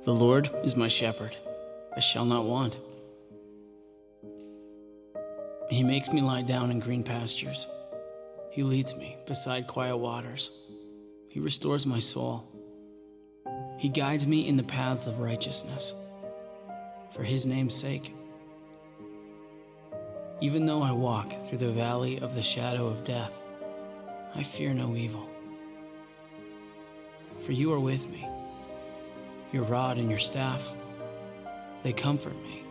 The Lord is my shepherd, I shall not want. He makes me lie down in green pastures. He leads me beside quiet waters. He restores my soul. He guides me in the paths of righteousness, for his name's sake. Even though I walk through the valley of the shadow of death, I fear no evil. For you are with me. Your rod and your staff, they comfort me.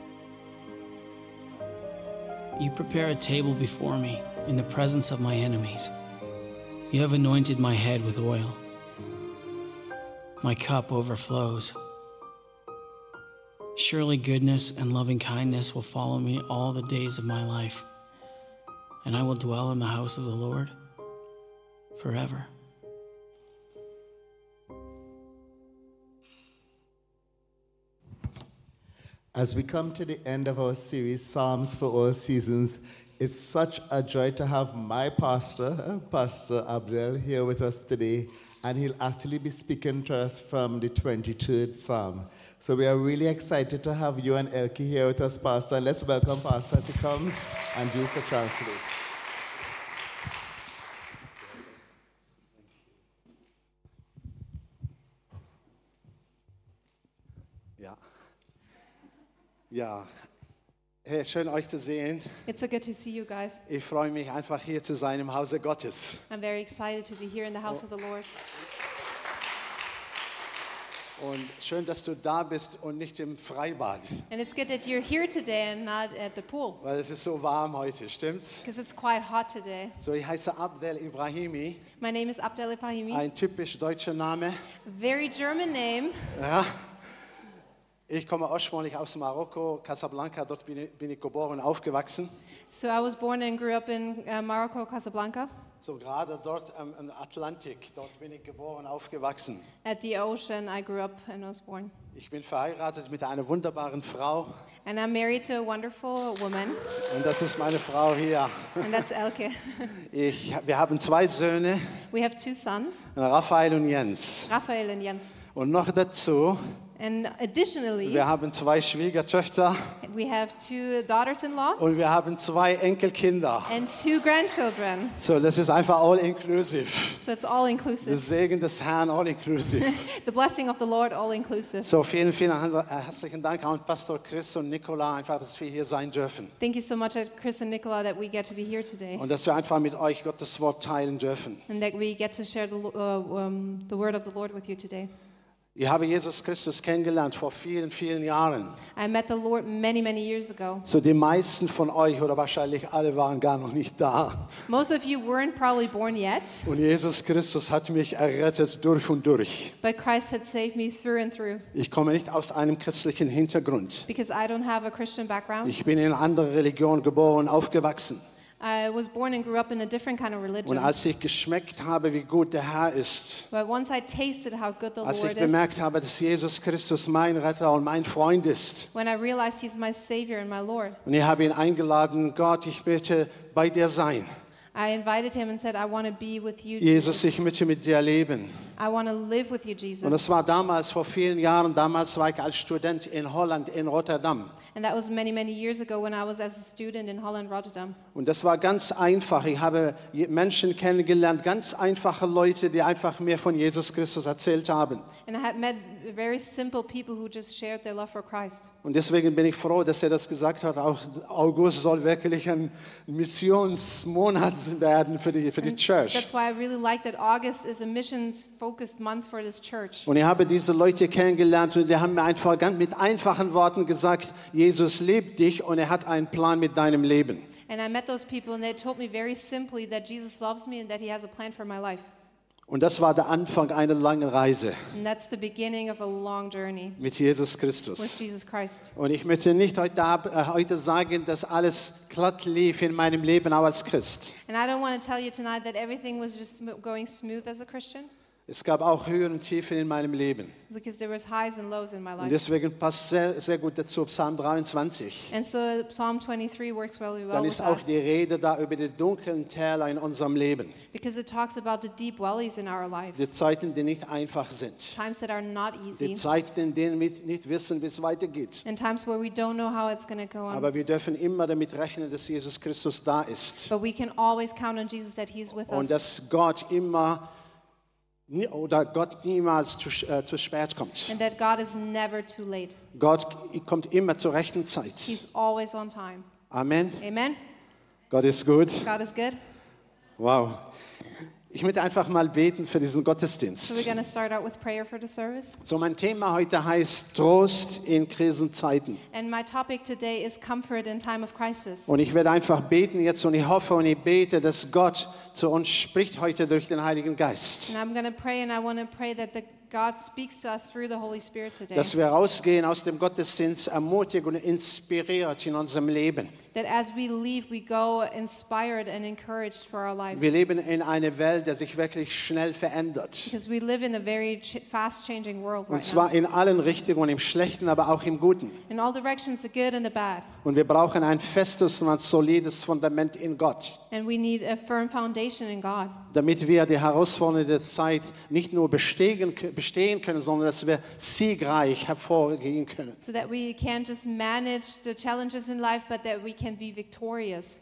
You prepare a table before me in the presence of my enemies. You have anointed my head with oil. My cup overflows. Surely goodness and loving kindness will follow me all the days of my life, and I will dwell in the house of the Lord forever. As we come to the end of our series, Psalms for All Seasons, it's such a joy to have my pastor, Pastor Abdel, here with us today, and he'll actually be speaking to us from the 23rd Psalm. So we are really excited to have you and Elke here with us, Pastor, and let's welcome Pastor as he comes and use the translate. Ja, hey, schön euch zu sehen. It's so good to see you guys. Ich freue mich einfach hier zu sein im Hause Gottes. I'm very excited to be here in the house of the Lord. Und schön, dass du da bist und nicht im Freibad. And it's good that you're here today and not at the pool. Weil es ist so warm heute, stimmt's? Because it's quite hot today. So, ich heiße Abdel Ibrahimi. My name is Abdel Ibrahimi. Ein typisch deutscher Name. Very German name. Ja. Ich komme ursprünglich aus Marokko, Casablanca, dort bin ich geboren und aufgewachsen. So I was born and grew up in Morocco, Casablanca. So gerade dort am Atlantik, dort bin ich geboren und aufgewachsen. At the ocean I grew up and was born. Ich bin verheiratet mit einer wunderbaren Frau. And I'm married to a wonderful woman. Und das ist meine Frau hier. And that's Elke. Wir haben 2 Söhne, We have 2 sons, Raphael und Jens. Raphael and Jens. Und noch dazu, And additionally, wir haben 2 Schwiegertöchter we have 2 daughters-in-law und wir haben 2 Enkelkinder. and 2 grandchildren. So, das ist einfach all inclusive. So it's all Der inclusive. Segen des Herrn all inclusive. The blessing of the Lord, all inclusive. So, vielen, vielen herzlichen Dank an Pastor Chris und Nicola, einfach, dass wir hier sein dürfen. Thank you so much, Chris and Nicola, that we get to be here today Und dass wir einfach mit euch Gottes Wort teilen dürfen. and that we get to share the word of the Lord with you today. Ich habe Jesus Christus kennengelernt vor vielen, vielen Jahren. I met the Lord many, many years ago. So, die meisten von euch oder wahrscheinlich alle waren gar noch nicht da. Most of you weren't probably born yet, Und Jesus Christus hat mich errettet durch und durch. but Christ had saved me through and through Ich komme nicht aus einem christlichen Hintergrund. because I don't have a Christian background. Ich bin in einer anderen Religion geboren und aufgewachsen. I was born and grew up in a different kind of Und religion. als ich geschmeckt habe, wie gut der Herr ist, But once I tasted how good the als ich Lord is, bemerkt habe, dass Jesus Christus mein Retter und mein Freund ist, when I realized He's my Savior and my Lord, und ich habe ihn eingeladen, Gott, ich möchte bei dir sein. I invited Him and said, I want to be with you, Jesus, Jesus. ich möchte mit dir leben. I want to live with you, Und Jesus. das war damals, vor vielen Jahren, damals war ich als Student in Holland, in Rotterdam. And that was many, many years ago when I was as a student in Holland, Rotterdam. Und das war ganz einfach. Ich habe Menschen kennengelernt, ganz einfache Leute, die einfach mir von Jesus Christus erzählt haben. And I had met very simple people who just shared their love for Christ. Und deswegen bin ich froh, dass er das gesagt hat. Auch August soll wirklich ein Missionsmonat werden für die Church. That's why I really like that August is a missions-focused month for this church. Und ich habe diese Leute kennengelernt und die haben mir einfach mit einfachen Worten gesagt, Jesus liebt dich und er hat einen Plan mit deinem Leben. And I met those people and they told me very simply that Jesus loves me and that He has a plan for my life. Und das war der Anfang einer langen Reise And that's the beginning of a long journey mit Jesus with Christus. Jesus Christ. Und ich möchte nicht heute sagen, dass alles glatt lief in meinem Leben, auch als Christ. And I don't want to tell you tonight that everything was just going smooth as a Christian. Es gab auch Höhen und Tiefen in meinem Leben. because there was highs and lows in my Und life. deswegen passt sehr, sehr gut dazu Psalm 23. And so Psalm 23 works really well Dann with ist auch that die Rede da über die dunklen Täler in unserem Leben. because it talks about the deep valleys in our life, Die Zeiten, die nicht einfach sind. times that are not Die easy, Zeiten, in denen wir nicht wissen, wie es weitergeht. and times where we don't know how it's going to go on. Aber wir dürfen immer damit rechnen, dass Jesus Christus da ist. But we can always count on Jesus that He's with Und us, dass Gott niemals zu spät kommt. and that God is never too late. Gott kommt immer zur rechten Zeit. He's always on time. Amen. Amen? Gott ist gut. God is good. Wow. Ich möchte einfach mal beten für diesen So we're Gottesdienst. going to start out with prayer for the service. So, mein Thema heute heißt Trost in Krisenzeiten. And my topic today is comfort in time of crisis. Und ich werde einfach beten jetzt und ich hoffe und ich bete, dass Gott zu uns spricht heute durch den Heiligen Geist. And I'm going to pray, and I want to pray that God speaks to us through the Holy Spirit today. Dass wir rausgehen aus dem Gottesdienst ermutigt und inspiriert in unserem Leben. That as we leave, we go inspired and encouraged for our life. Wir leben in einer Welt, die sich wirklich schnell verändert. Because we live in a very fast changing world Und right zwar now. in allen Richtungen, im Schlechten, aber auch im Guten. In all directions, the good and the bad. Und wir brauchen ein festes und ein solides Fundament in Gott, And we need a firm foundation in God. damit wir die herausfordernde Zeit nicht nur bestehen können, sondern dass wir siegreich hervorgehen können. So that we can't just manage the challenges in life, but that we can be victorious.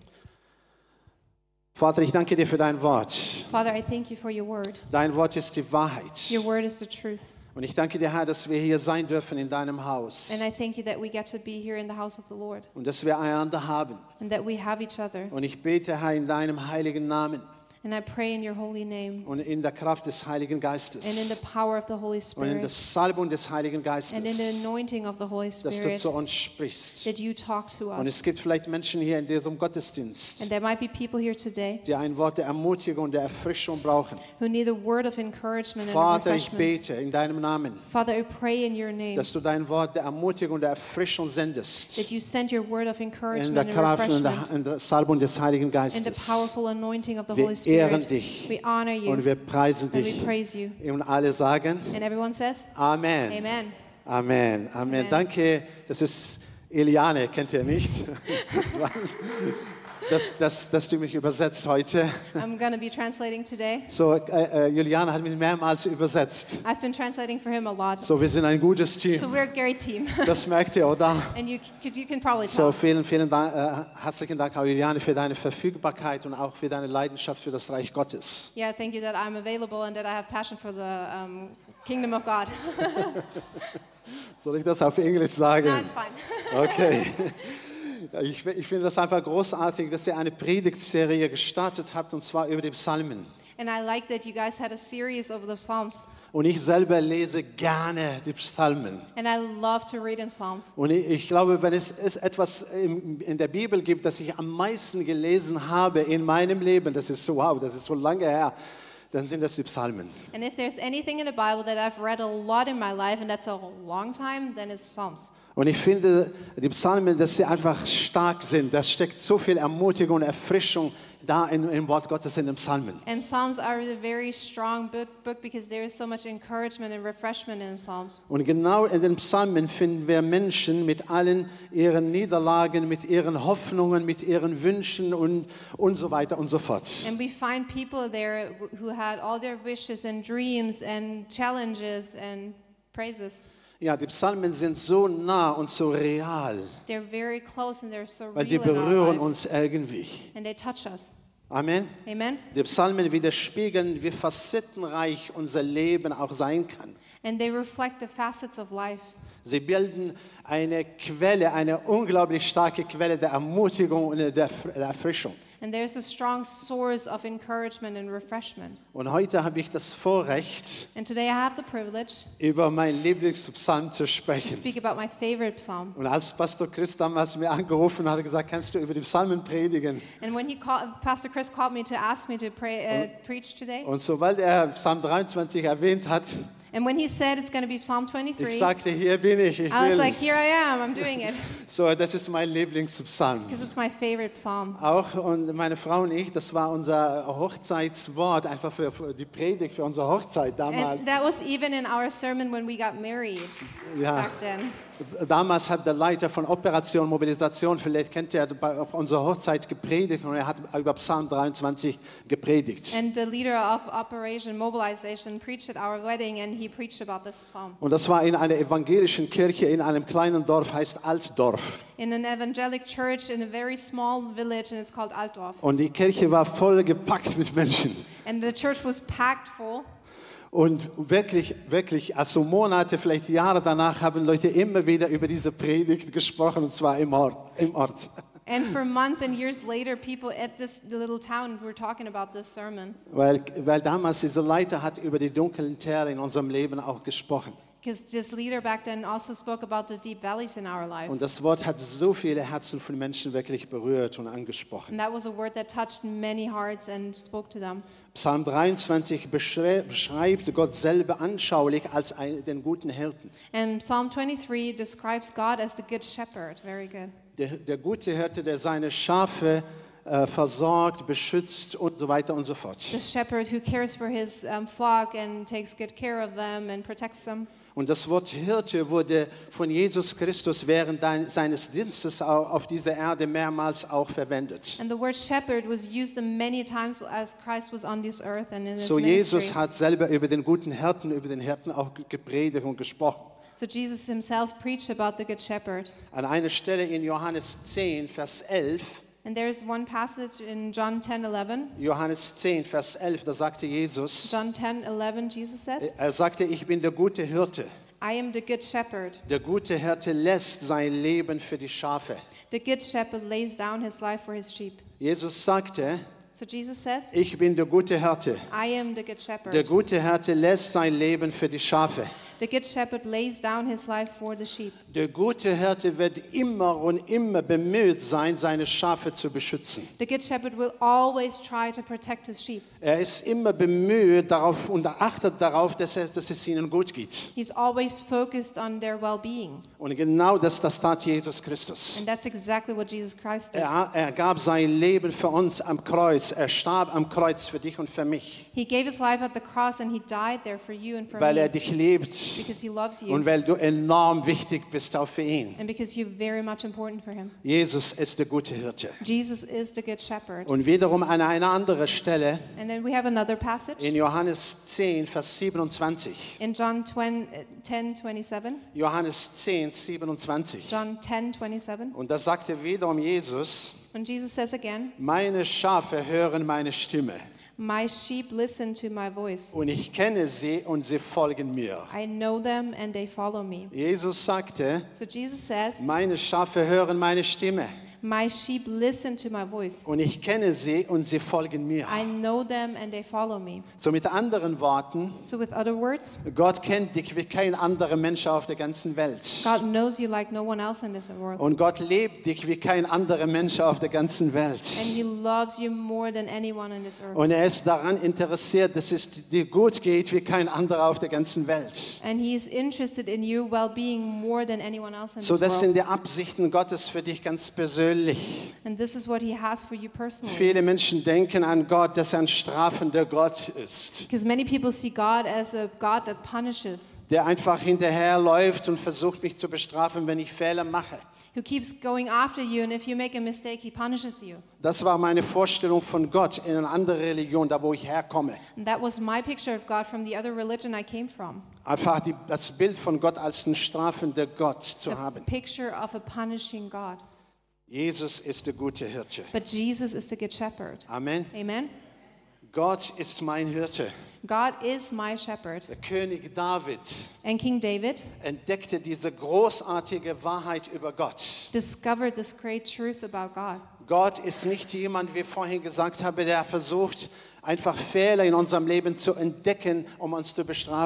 Vater, ich danke dir für dein Wort. Father, I thank you for your word. Dein Wort ist die Wahrheit. Your word is the truth. Und ich danke dir, Herr, dass wir hier sein dürfen in deinem Haus And I thank you that we get to be here in the house of the Lord und dass wir einander haben. and that we have each other. Und ich bete, Herr, in deinem heiligen Namen And I pray in your holy name und in der Kraft des Heiligen and in Geistes the power of the Holy und in der Spirit Salbung des Heiligen and in the Geistes, anointing of the Holy dass du Spirit zu uns sprichst. that you talk to Und es us. gibt vielleicht Menschen hier in diesem Gottesdienst, And there might be people here today die ein Wort der Ermutigung und der Erfrischung brauchen. who need a word of encouragement and Vater, ich refreshment. bete in deinem Namen, Father, I pray in your name dass du dein Wort der Ermutigung und der Erfrischung sendest. that you send your word of In der encouragement and Kraft und refreshment in der Salbung des Heiligen and the Geistes. powerful anointing of the Wir Holy ehren Spirit. dich We honor you und wir preisen and we dich. praise you. Und alle sagen And everyone says, Amen. Amen. Amen. Amen. Amen. Danke, das ist Eliane, kennt ihr nicht? dass du mich übersetzt heute. I'm going to be translating today. So, Juliane hat mich mehrmals übersetzt. I've been translating for him a lot. So, wir sind ein gutes So Team. we're a great team. Das merkt ihr, oder? And you can probably So, tell. vielen Dank, herzlichen Dank, auch Juliane, für deine Verfügbarkeit und auch für deine Leidenschaft für das Reich Gottes. Yeah, thank you that I'm available and that I have passion for the kingdom of God. Soll ich das auf Englisch sagen? No, it's fine. Okay. Ja, ich finde das einfach großartig, dass ihr eine Predigtserie gestartet habt, und zwar über die Psalmen. And I like that you guys had a series over the Psalms. Und ich selber lese gerne die Psalmen. And I love to read in Psalms. Und ich glaube, wenn es etwas in der Bibel gibt, das ich am meisten gelesen habe in meinem Leben, das ist so, wow, das ist so lange her, dann sind das die Psalmen. And if there's anything in the Bible that I've read a lot in my life, and that's a long time, then it's Psalms. Und ich finde, die Psalmen, dass sie einfach stark sind. Da steckt so viel Ermutigung und Erfrischung da im Wort Gottes in den Psalmen. And Psalms are a very strong book because there is so much encouragement and refreshment in Psalms. Und genau in den Psalmen finden wir Menschen mit allen ihren Niederlagen, mit ihren Hoffnungen, mit ihren Wünschen und so weiter und so fort. And we find people there who had all their wishes and dreams and challenges and praises. Ja, die Psalmen sind so nah und so real, They're very close and they're so weil die real in our berühren life. uns irgendwie. And they touch us. Amen. Amen? Die Psalmen widerspiegeln, wie facettenreich unser Leben auch sein kann. And they reflect the facets of life. Sie bilden eine Quelle, eine unglaublich starke Quelle der Ermutigung und der Erfrischung. And there's a strong source of encouragement and refreshment. Und heute habe ich das Vorrecht, And today I have the privilege über meinen Lieblingspsalm zu to sprechen. speak about my favorite psalm. Und als Pastor Chris damals mir angerufen hat, hat er gesagt, kannst du über die Psalmen predigen? And when Pastor Chris called me to ask me to preach today, Und sobald er Psalm 23 erwähnt hat, And when he said it's going to be Psalm Ich 23, sagte, hier bin ich. Ich I was will. like, here I am, I'm doing it. So, das ist mein Lieblingspsalm. Because it's my favorite psalm. Auch und meine Frau und ich, das war unser Hochzeitswort, einfach für die Predigt, für unsere Hochzeit damals. And that was even in our sermon when we got married Ja. back then. Damals hat der Leiter von Operation Mobilisation, vielleicht kennt ihr, auf unserer Hochzeit gepredigt und er hat über Psalm 23 gepredigt. And the leader of Operation Mobilization preached at our wedding, and he preached about this psalm. Und das war in einer evangelischen Kirche in einem kleinen Dorf, heißt Altdorf. In an evangelic church in a very small village, and it's called Altdorf. Und die Kirche war voll gepackt mit Menschen. And the church was packed full. Und wirklich, also Monate, vielleicht Jahre danach haben Leute immer wieder über diese Predigt gesprochen, und zwar im Ort. And for months and years later, people at this little town were talking about this sermon. Weil damals dieser Leiter hat über die dunklen Täler in unserem Leben auch gesprochen. Because this leader back then also spoke about the deep valleys in our life. Und das Wort hat so viele Herzen von Menschen wirklich berührt und angesprochen. And that was a word that touched many hearts and spoke to them. Psalm 23 beschreibt Gott selber anschaulich als den guten Hirten. And Psalm 23 describes God as the good shepherd. Very good. Der gute Hirte, der seine Schafe versorgt, beschützt und so weiter und so fort. The shepherd who cares for his flock and takes good care of them and protects them. Und das Wort Hirte wurde von Jesus Christus während seines Dienstes auf dieser Erde mehrmals auch verwendet. And the word shepherd was used many times as Christ was on this earth and in his So ministry. Jesus hat selber über den guten Hirten, über den Hirten auch gepredigt und gesprochen. So Jesus himself preached about the good shepherd. An einer Stelle in Johannes 10, Vers 11, And there's one passage in John 10:11. Johannes 10, Vers 11, da sagte Jesus, John 10:11, Jesus says, er sagte, ich bin der gute Hirte. I am the good shepherd. Der gute Hirte lässt sein Leben für die Schafe. The good shepherd lays down his life for his sheep. Jesus sagte, So Jesus says, ich bin der gute Hirte. I am the good Der shepherd. gute Hirte lässt sein Leben für die Schafe. The good shepherd lays down his life for the sheep. Der gute Hirte wird immer und immer bemüht sein, seine Schafe zu beschützen. The good shepherd will always try to protect his sheep. Er ist immer bemüht darauf und achtet darauf, dass es ihnen gut geht. He's always focused on their well-being. Und genau das tat Jesus Christus. And that's exactly what Jesus Christ did. Er gab sein Leben für uns am Kreuz. Er starb am Kreuz für dich und für mich, He gave his life at the cross and he died there for you and for weil me. er dich liebt Because he loves you und weil du enorm wichtig bist auch für ihn. and because you're very much important for him. Jesus ist der gute Hirte. Jesus is the good shepherd. Und wiederum an einer anderen Stelle And then we have another passage in Johannes 10, Vers 27. in John 10:27. Johannes 10, 27. John 10:27. Und da sagte wiederum Jesus, And Jesus says again, meine Schafe hören meine Stimme my sheep listen to my voice. und ich kenne sie und sie folgen mir. I know them and they follow me. Jesus sagte, So Jesus says, meine Schafe hören meine Stimme my sheep listen to my voice. und ich kenne sie und sie folgen mir. I know them and they follow me. So mit anderen Worten, So with other words, Gott kennt dich wie kein anderer Mensch auf der ganzen Welt. God knows you like no one else in this world. Und Gott lebt dich wie kein anderer Mensch auf der ganzen Welt. And he loves you more than anyone on this earth. Und er ist daran interessiert, dass es dir gut geht wie kein anderer auf der ganzen Welt. And he is interested in your well-being more than anyone else in So this das world. sind die Absichten Gottes für dich ganz persönlich. And this is what he has for you personally. Viele Menschen denken an Gott, dass er ein strafender Gott ist, Because many people see God as a God that punishes, der einfach hinterherläuft und versucht, mich zu bestrafen, wenn ich Fehler mache. who keeps going after you, and if you make a mistake, he punishes you. Das war meine Vorstellung von Gott in einer anderen Religion, da wo ich herkomme. And that was my picture of God from the other religion I came from. Einfach das Bild von Gott als ein strafender Gott zu A haben. picture of a punishing God. Jesus ist der gute Hirte. But Jesus is the good shepherd. Amen. Amen? Gott ist mein Hirte. God is my shepherd. Der König David And King David entdeckte diese großartige Wahrheit über Gott. discovered this great truth about God. Gott ist nicht jemand, wie ich vorhin gesagt habe, der versucht, einfach Fehler in unserem Leben zu entdecken, um uns zu bestrafen.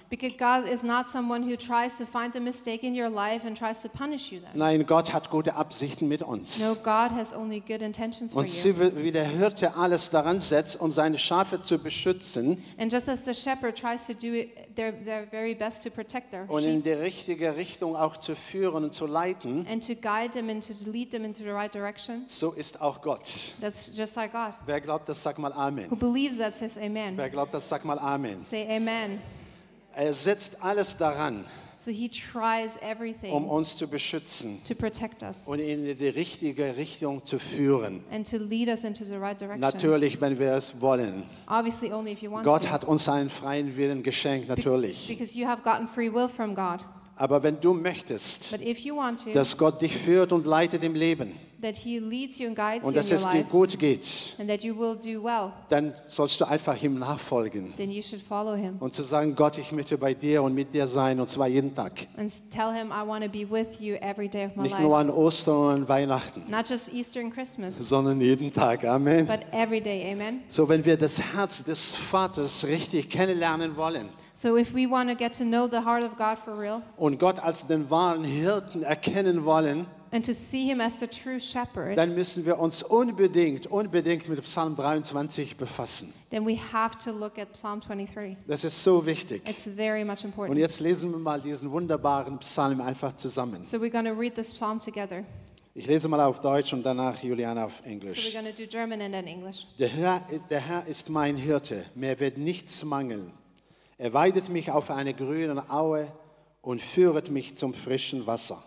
Because God is not someone who tries to find the mistake in your life and tries to punish you then. Nein, Gott hat gute Absichten mit uns. No, God has only good intentions for Und you. sie, wie der Hirte alles daran setzt, um seine Schafe zu beschützen And just as the shepherd tries to do their very best to protect their und in sheep die richtige Richtung auch zu führen und zu leiten, and to guide them and to lead them into the right direction, so ist auch Gott. that's just like God. Wer glaubt das, sag mal Amen. Who believes that says amen. Wer glaubt das, sag mal Amen. Say amen. Er setzt alles daran, So he tries um everything uns zu beschützen to protect us und in die richtige Richtung zu führen. and to lead us into the right direction. Natürlich, wenn wir es wollen. Obviously only if you want Gott to. hat uns einen freien Willen geschenkt, natürlich. Because you have gotten free will from God. Aber wenn du möchtest, But if you want to, dass Gott dich führt und leitet im Leben that he leads you and guides und you in dass your es dir life gut geht, and that you will do well, dann sollst du einfach ihm nachfolgen then you should follow him und zu sagen, Gott, ich möchte bei dir und mit dir sein, und zwar jeden Tag. and tell him, I want to be with you every day of my Nicht nur life. an Ostern und an Weihnachten, Not just Easter and Christmas, sondern jeden Tag. Amen. but every day. Amen. So, wenn wir das Herz des Vaters richtig kennenlernen wollen So if we want to get to know the heart of God for real und Gott als den wahren Hirten erkennen wollen, and to see him as the true shepherd, dann müssen wir uns unbedingt mit Psalm 23 befassen. then we have to look at Psalm 23. Das ist so wichtig. It's very much Und important. jetzt lesen wir mal diesen wunderbaren Psalm einfach zusammen. So we're going to read this psalm together. Ich lese mal auf Deutsch und danach Juliana auf So we're Englisch. going to do German and then English. Der Herr ist mein Hirte, mir wird nichts mangeln. Er weidet mich auf eine grüne Aue und führet mich zum frischen Wasser.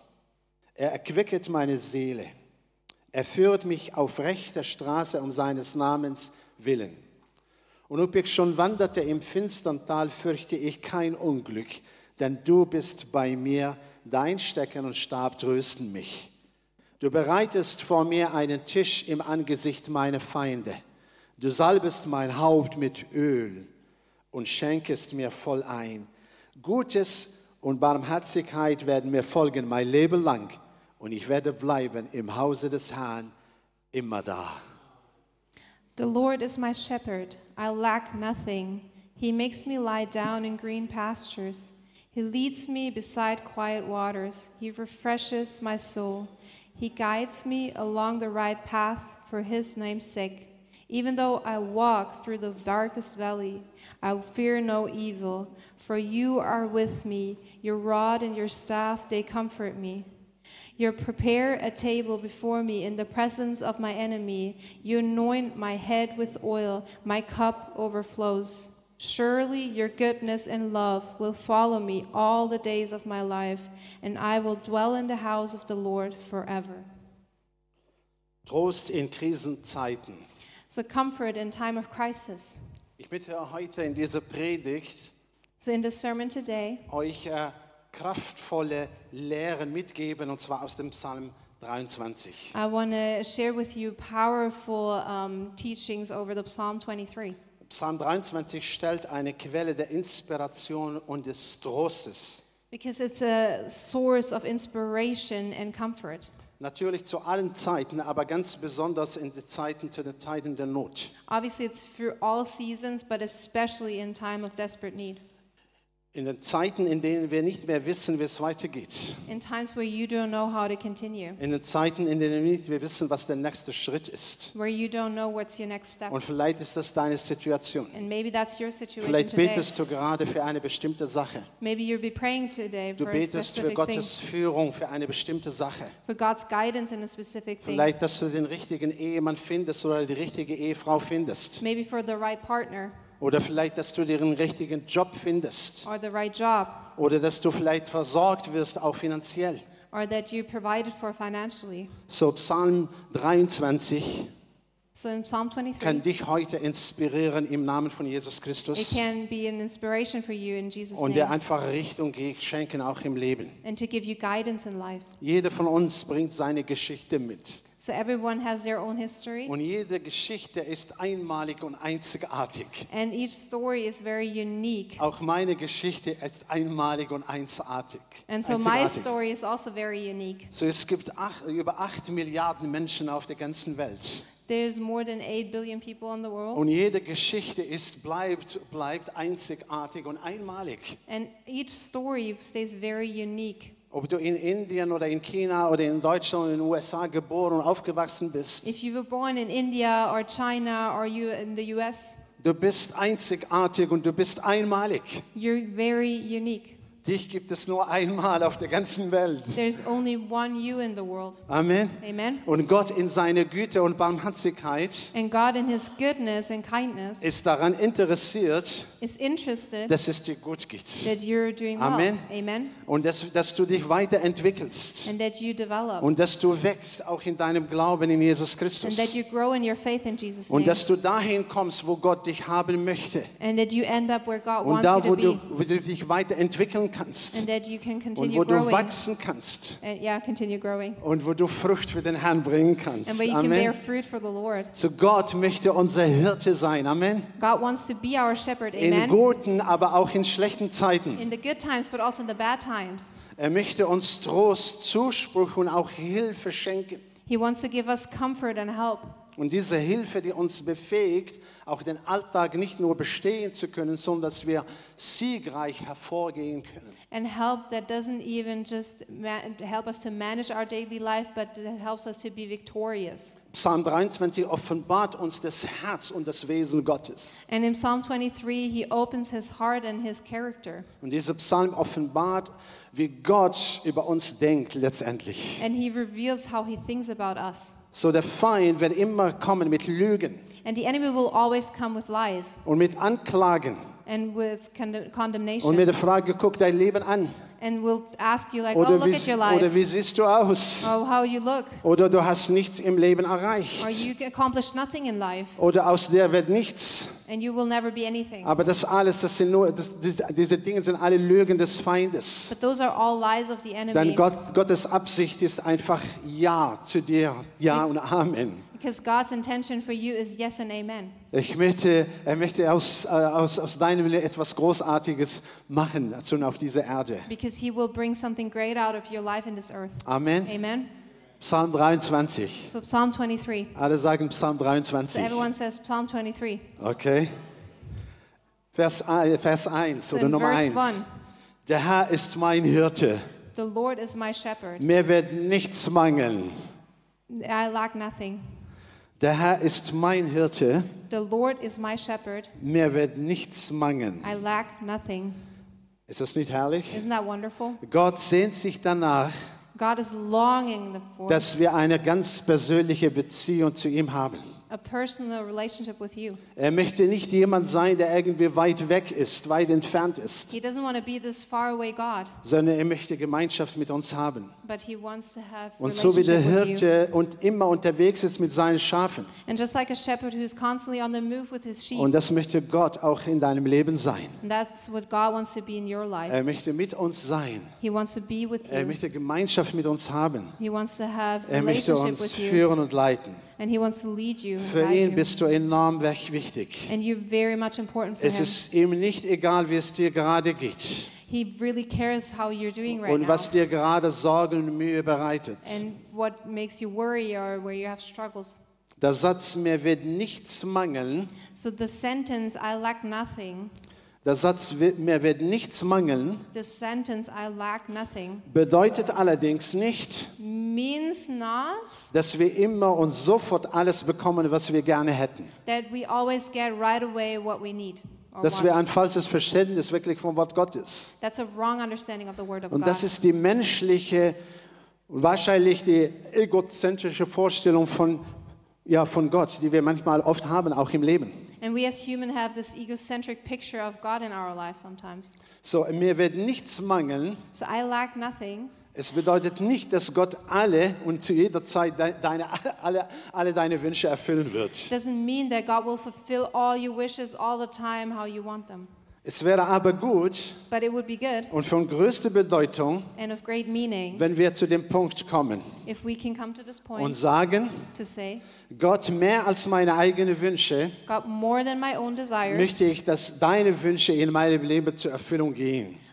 Er erquicket meine Seele. Er führt mich auf rechter Straße um seines Namens willen. Und ob ich schon wanderte im finstern Tal, fürchte ich kein Unglück, denn du bist bei mir, dein Stecken und Stab trösten mich. Du bereitest vor mir einen Tisch im Angesicht meiner Feinde. Du salbest mein Haupt mit Öl und schenkest mir voll ein. Gutes und Barmherzigkeit werden mir folgen mein Leben lang, und ich werde bleiben im Hause des Herrn immer da. The Lord is my shepherd. I lack nothing. He makes me lie down in green pastures. He leads me beside quiet waters. He refreshes my soul. He guides me along the right path for his name's sake. Even though I walk through the darkest valley, I fear no evil, for you are with me. Your rod and your staff, they comfort me. You prepare a table before me in the presence of my enemy. You anoint my head with oil. My cup overflows. Surely your goodness and love will follow me all the days of my life, and I will dwell in the house of the Lord forever. Trost in Krisenzeiten. So comfort in time of crisis. Ich möchte heute in dieser Predigt So in the sermon today, euch kraftvolle Lehren mitgeben, und zwar aus dem Psalm 23. I want to share with you powerful teachings over the Psalm 23. Psalm 23 stellt eine Quelle der Inspiration und des Trostes. Because it's a source of inspiration and comfort. Natürlich zu allen Zeiten, aber ganz besonders zu den Zeiten der Not. Obviously, it's through all seasons, but especially in time of desperate need. In den Zeiten, in denen wir nicht mehr wissen, wie es weitergeht. In times where you don't know how to continue. In den Zeiten, in denen wir nicht mehr wissen, was der nächste Schritt ist. Where you don't know what's your next step. Und vielleicht ist das deine Situation. And maybe that's your situation Vielleicht today. betest du gerade für eine bestimmte Sache. Maybe you'll be praying today Du for a betest für specific thing. Gottes Führung für eine bestimmte Sache. For God's guidance in a specific thing. Vielleicht, dass du den richtigen Ehemann findest oder die richtige Ehefrau findest. Maybe for the right partner Oder vielleicht, dass du den richtigen Job findest. or the right job. Oder dass du vielleicht versorgt wirst, auch finanziell. Or that you provided for financially. So Psalm 23 So in Psalm kann 23, dich heute inspirieren im Namen von Jesus it Christus. can be an inspiration for you in Jesus' Und dir name. einfach Richtung schenken, auch im Leben. And to give you guidance in life. Jeder von uns bringt seine Geschichte mit. So everyone has their own history. Und jede Geschichte ist einmalig und einzigartig. And each story is very unique. Auch meine Geschichte ist einmalig und einzigartig. And so my story is also very unique. So es gibt über 8 Milliarden Menschen auf der ganzen Welt. There's more than 8 billion people in the world. Und jede Geschichte bleibt einzigartig und einmalig. And each story stays very unique. Ob du in Indien oder in China oder in Deutschland oder in den USA geboren und aufgewachsen bist, If you were born in India or China or you in the US, du bist einzigartig und du bist einmalig. you're very unique. Dich gibt es nur einmal auf der ganzen Welt. There's only one you in the world. Amen. Amen. Und Gott in seiner Güte und Barmherzigkeit And God in his goodness and kindness ist daran interessiert, is interested dass es dir gut geht. that you're doing well. Amen. Amen. Und dass du dich weiterentwickelst. And that you develop. Und dass du wächst auch in deinem Glauben in Jesus And that Christus. you grow in your faith in Jesus' Und name. dass du dahin kommst, wo Gott dich haben möchte. And that you end up where God Und wants da, you to wo du dich weiterentwickeln kannst. And that you can Und continue wo du growing. wachsen kannst. And continue growing. Und wo du Frucht für den Herrn bringen kannst. And where you can bear Amen. fruit for the Lord. So Gott möchte unser Hirte sein. Amen. God wants to be our shepherd. In Amen. guten, aber auch in schlechten Zeiten. In the good times, but also in the bad times. Er möchte uns Trost, Zuspruch und auch Hilfe schenken. He wants to give us comfort and help. Und diese Hilfe, die uns befähigt, auch den Alltag nicht nur bestehen zu können, sondern dass wir siegreich hervorgehen können. And help that doesn't even just help us to manage our daily life, but that helps us to be victorious. Psalm 23 offenbart uns das Herz und das Wesen Gottes. And in Psalm 23, he opens his heart and his character. Und dieser Psalm offenbart, wie Gott über uns denkt letztendlich. And he reveals how he thinks about us. So der Feind wird immer kommen mit Lügen And the enemy will always come with lies und mit Anklagen and with und condemnation. mit der Frage, guck dein Leben an. And will ask you like, oh, look at your Oder life. wie siehst du aus? Oh, how you look. Oder du hast nichts im Leben erreicht. Or you accomplished nothing in life. Oder aus der wird nichts. And you will never be anything. Aber das alles, diese Dinge sind alle Lügen des Feindes. But those are all lies of the Denn enemy. Gottes Absicht ist einfach Ja zu dir, Ja und Amen. Because God's intention for you is yes and amen. Er möchte aus deinem Leben etwas Großartiges machen auf dieser Erde. Because he will bring something great out of your life in this earth. Amen. Amen. Psalm 23. So Psalm 23. Alle sagen Psalm So 23. everyone says Psalm 23. Okay. Vers 1 So oder in Nummer verse 1. 1, Der Herr ist mein Hirte. the Lord is my shepherd. Mir wird nichts mangeln. I lack nothing. Der Herr ist mein Hirte. The Lord is my shepherd. Mir wird nichts mangeln. I lack nothing. Ist das nicht herrlich? Isn't that wonderful? Gott sehnt sich danach, God is longing for dass wir eine ganz persönliche Beziehung zu ihm haben. a personal relationship with you. Er möchte nicht jemand sein, der irgendwie weit weg ist, weit entfernt ist, He doesn't want to be this far away God, sondern er möchte Gemeinschaft mit uns haben. but he wants to have Und so wie der relationship with you. Hirte und immer unterwegs ist mit seinen Schafen. And just like a shepherd who's constantly on the move with his sheep, Und das möchte Gott auch in deinem Leben sein. and that's what God wants to be in your life. Er möchte mit uns sein. He wants to be with Er you. möchte Gemeinschaft mit uns haben. He wants to have Er möchte relationship uns with you, führen und leiten. and he wants to lead you and Für guide ihn you. bist du enorm wichtig. And you're very much important for Es him. ist ihm nicht egal, wie es dir gerade geht He really cares how you're doing right und now, was dir gerade Sorgen und Mühe bereitet. and what makes you worry or where you have struggles. Der Satz, mir wird nichts mangeln, So the sentence, I lack nothing, der Satz, mir wird nichts mangeln, the sentence, I lack nothing, bedeutet allerdings nicht, means not dass wir immer und sofort alles bekommen, was wir gerne hätten. that we always get right away what we need or Das wäre want. ein falsches Verständnis wirklich vom Wort Gottes. That's a wrong understanding of the word of Und God. das ist die menschliche, wahrscheinlich die egozentrische Vorstellung von Gott, die wir manchmal oft haben, auch im Leben. And we as humans have this egocentric picture of God in our lives sometimes. So, mir wird nichts mangeln. So I lack nothing. Es bedeutet nicht, dass Gott alle und zu jeder Zeit alle deine Wünsche erfüllen wird. Doesn't mean that God will fulfill all your wishes all the time how you want them. Es wäre aber gut But it would be good und von größter Bedeutung, and of great meaning wenn wir zu dem Punkt kommen if we can come to this und point sagen, to say, Gott, mehr als meine eigenen Wünsche, God, more than my own desires, möchte ich, dass deine Wünsche in meinem Leben zur Erfüllung gehen.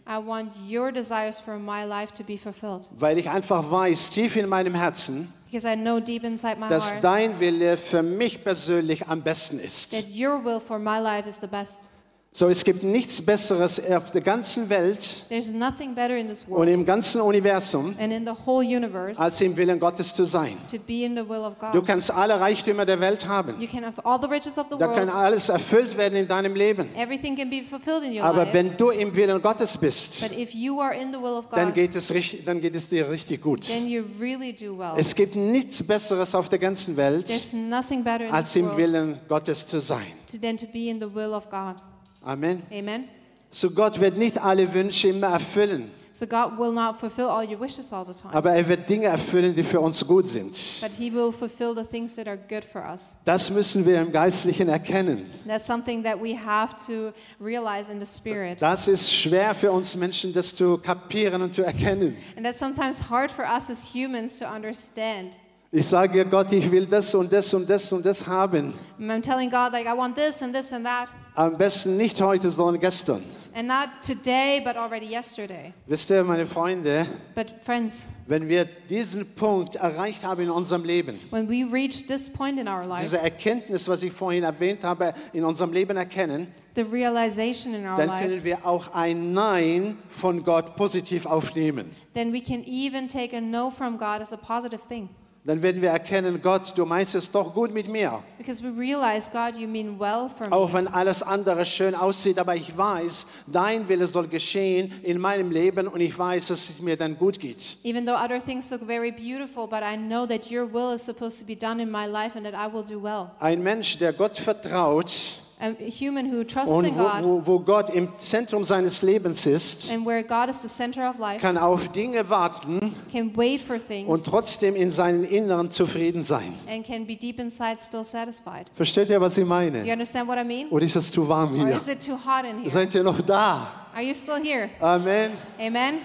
I want your desires for my life to be fulfilled. Weil ich einfach weiß, tief in meinem Herzen, Because I know deep inside my dass heart dein Wille für mich persönlich am besten ist. that your will for my life is the best. So, es gibt nichts Besseres auf der ganzen Welt There's nothing better in this und world im ganzen Universum, and in the whole universe als im Willen Gottes zu sein. to be in the will of Du God. kannst alle Reichtümer der Welt haben. You can have all the riches of the Da kann world. alles erfüllt werden in deinem Leben. Everything can be fulfilled in your Aber life. wenn du im Willen Gottes bist, But if you are in the will of dann God, geht es dir richtig gut. then you really do well. Es gibt nichts Besseres auf der ganzen Welt, There's nothing better in als this im world Willen Gottes zu sein. than to be in the will of God. Amen. Amen. So, Gott wird nicht alle Wünsche immer erfüllen, So God will not fulfill all your wishes all the time, aber er wird Dinge erfüllen, die für uns gut sind. but He will fulfill the things that are good for us. Das müssen wir im Geistlichen erkennen. That's something that we have to realize in the Spirit. Das ist schwer für uns Menschen, das zu kapieren und zu erkennen. And that's sometimes hard for us as humans to understand. Ich sage Gott, ich will das und das und das und das haben. And I'm telling God, like, I want this and this and that. Am besten nicht heute, sondern gestern. And not today, but already yesterday. Wisst ihr, meine Freunde, But friends, wenn wir diesen Punkt erreicht haben in unserem Leben, when we reach this point in our life, diese Erkenntnis, was ich vorhin erwähnt habe, in unserem Leben erkennen, the realization in our dann life, können wir auch ein Nein von Gott positiv aufnehmen. then we can even take a no from God as a positive thing. Dann werden wir erkennen, Gott, du meinst es doch gut mit mir. Because we realize, God, you mean well for Auch me. wenn alles andere schön aussieht, aber ich weiß, dein Wille soll geschehen in meinem Leben und ich weiß, dass es mir dann gut geht. Even though other things look very beautiful, but I know that your will is supposed to be done in my life and that I will do well. Ein Mensch, der Gott vertraut A human who trusts und in God wo Gott im Zentrum seines Lebens ist, and where God is the center of life, kann auf Dinge warten can wait for und things trotzdem in seinem Inneren zufrieden sein. and can be deep inside still satisfied. Versteht ihr, was ich You meine? understand what I mean? Oder ist es zu warm Or hier? is it too hot in here? Seid ihr noch da? Are you still here? Amen. Amen?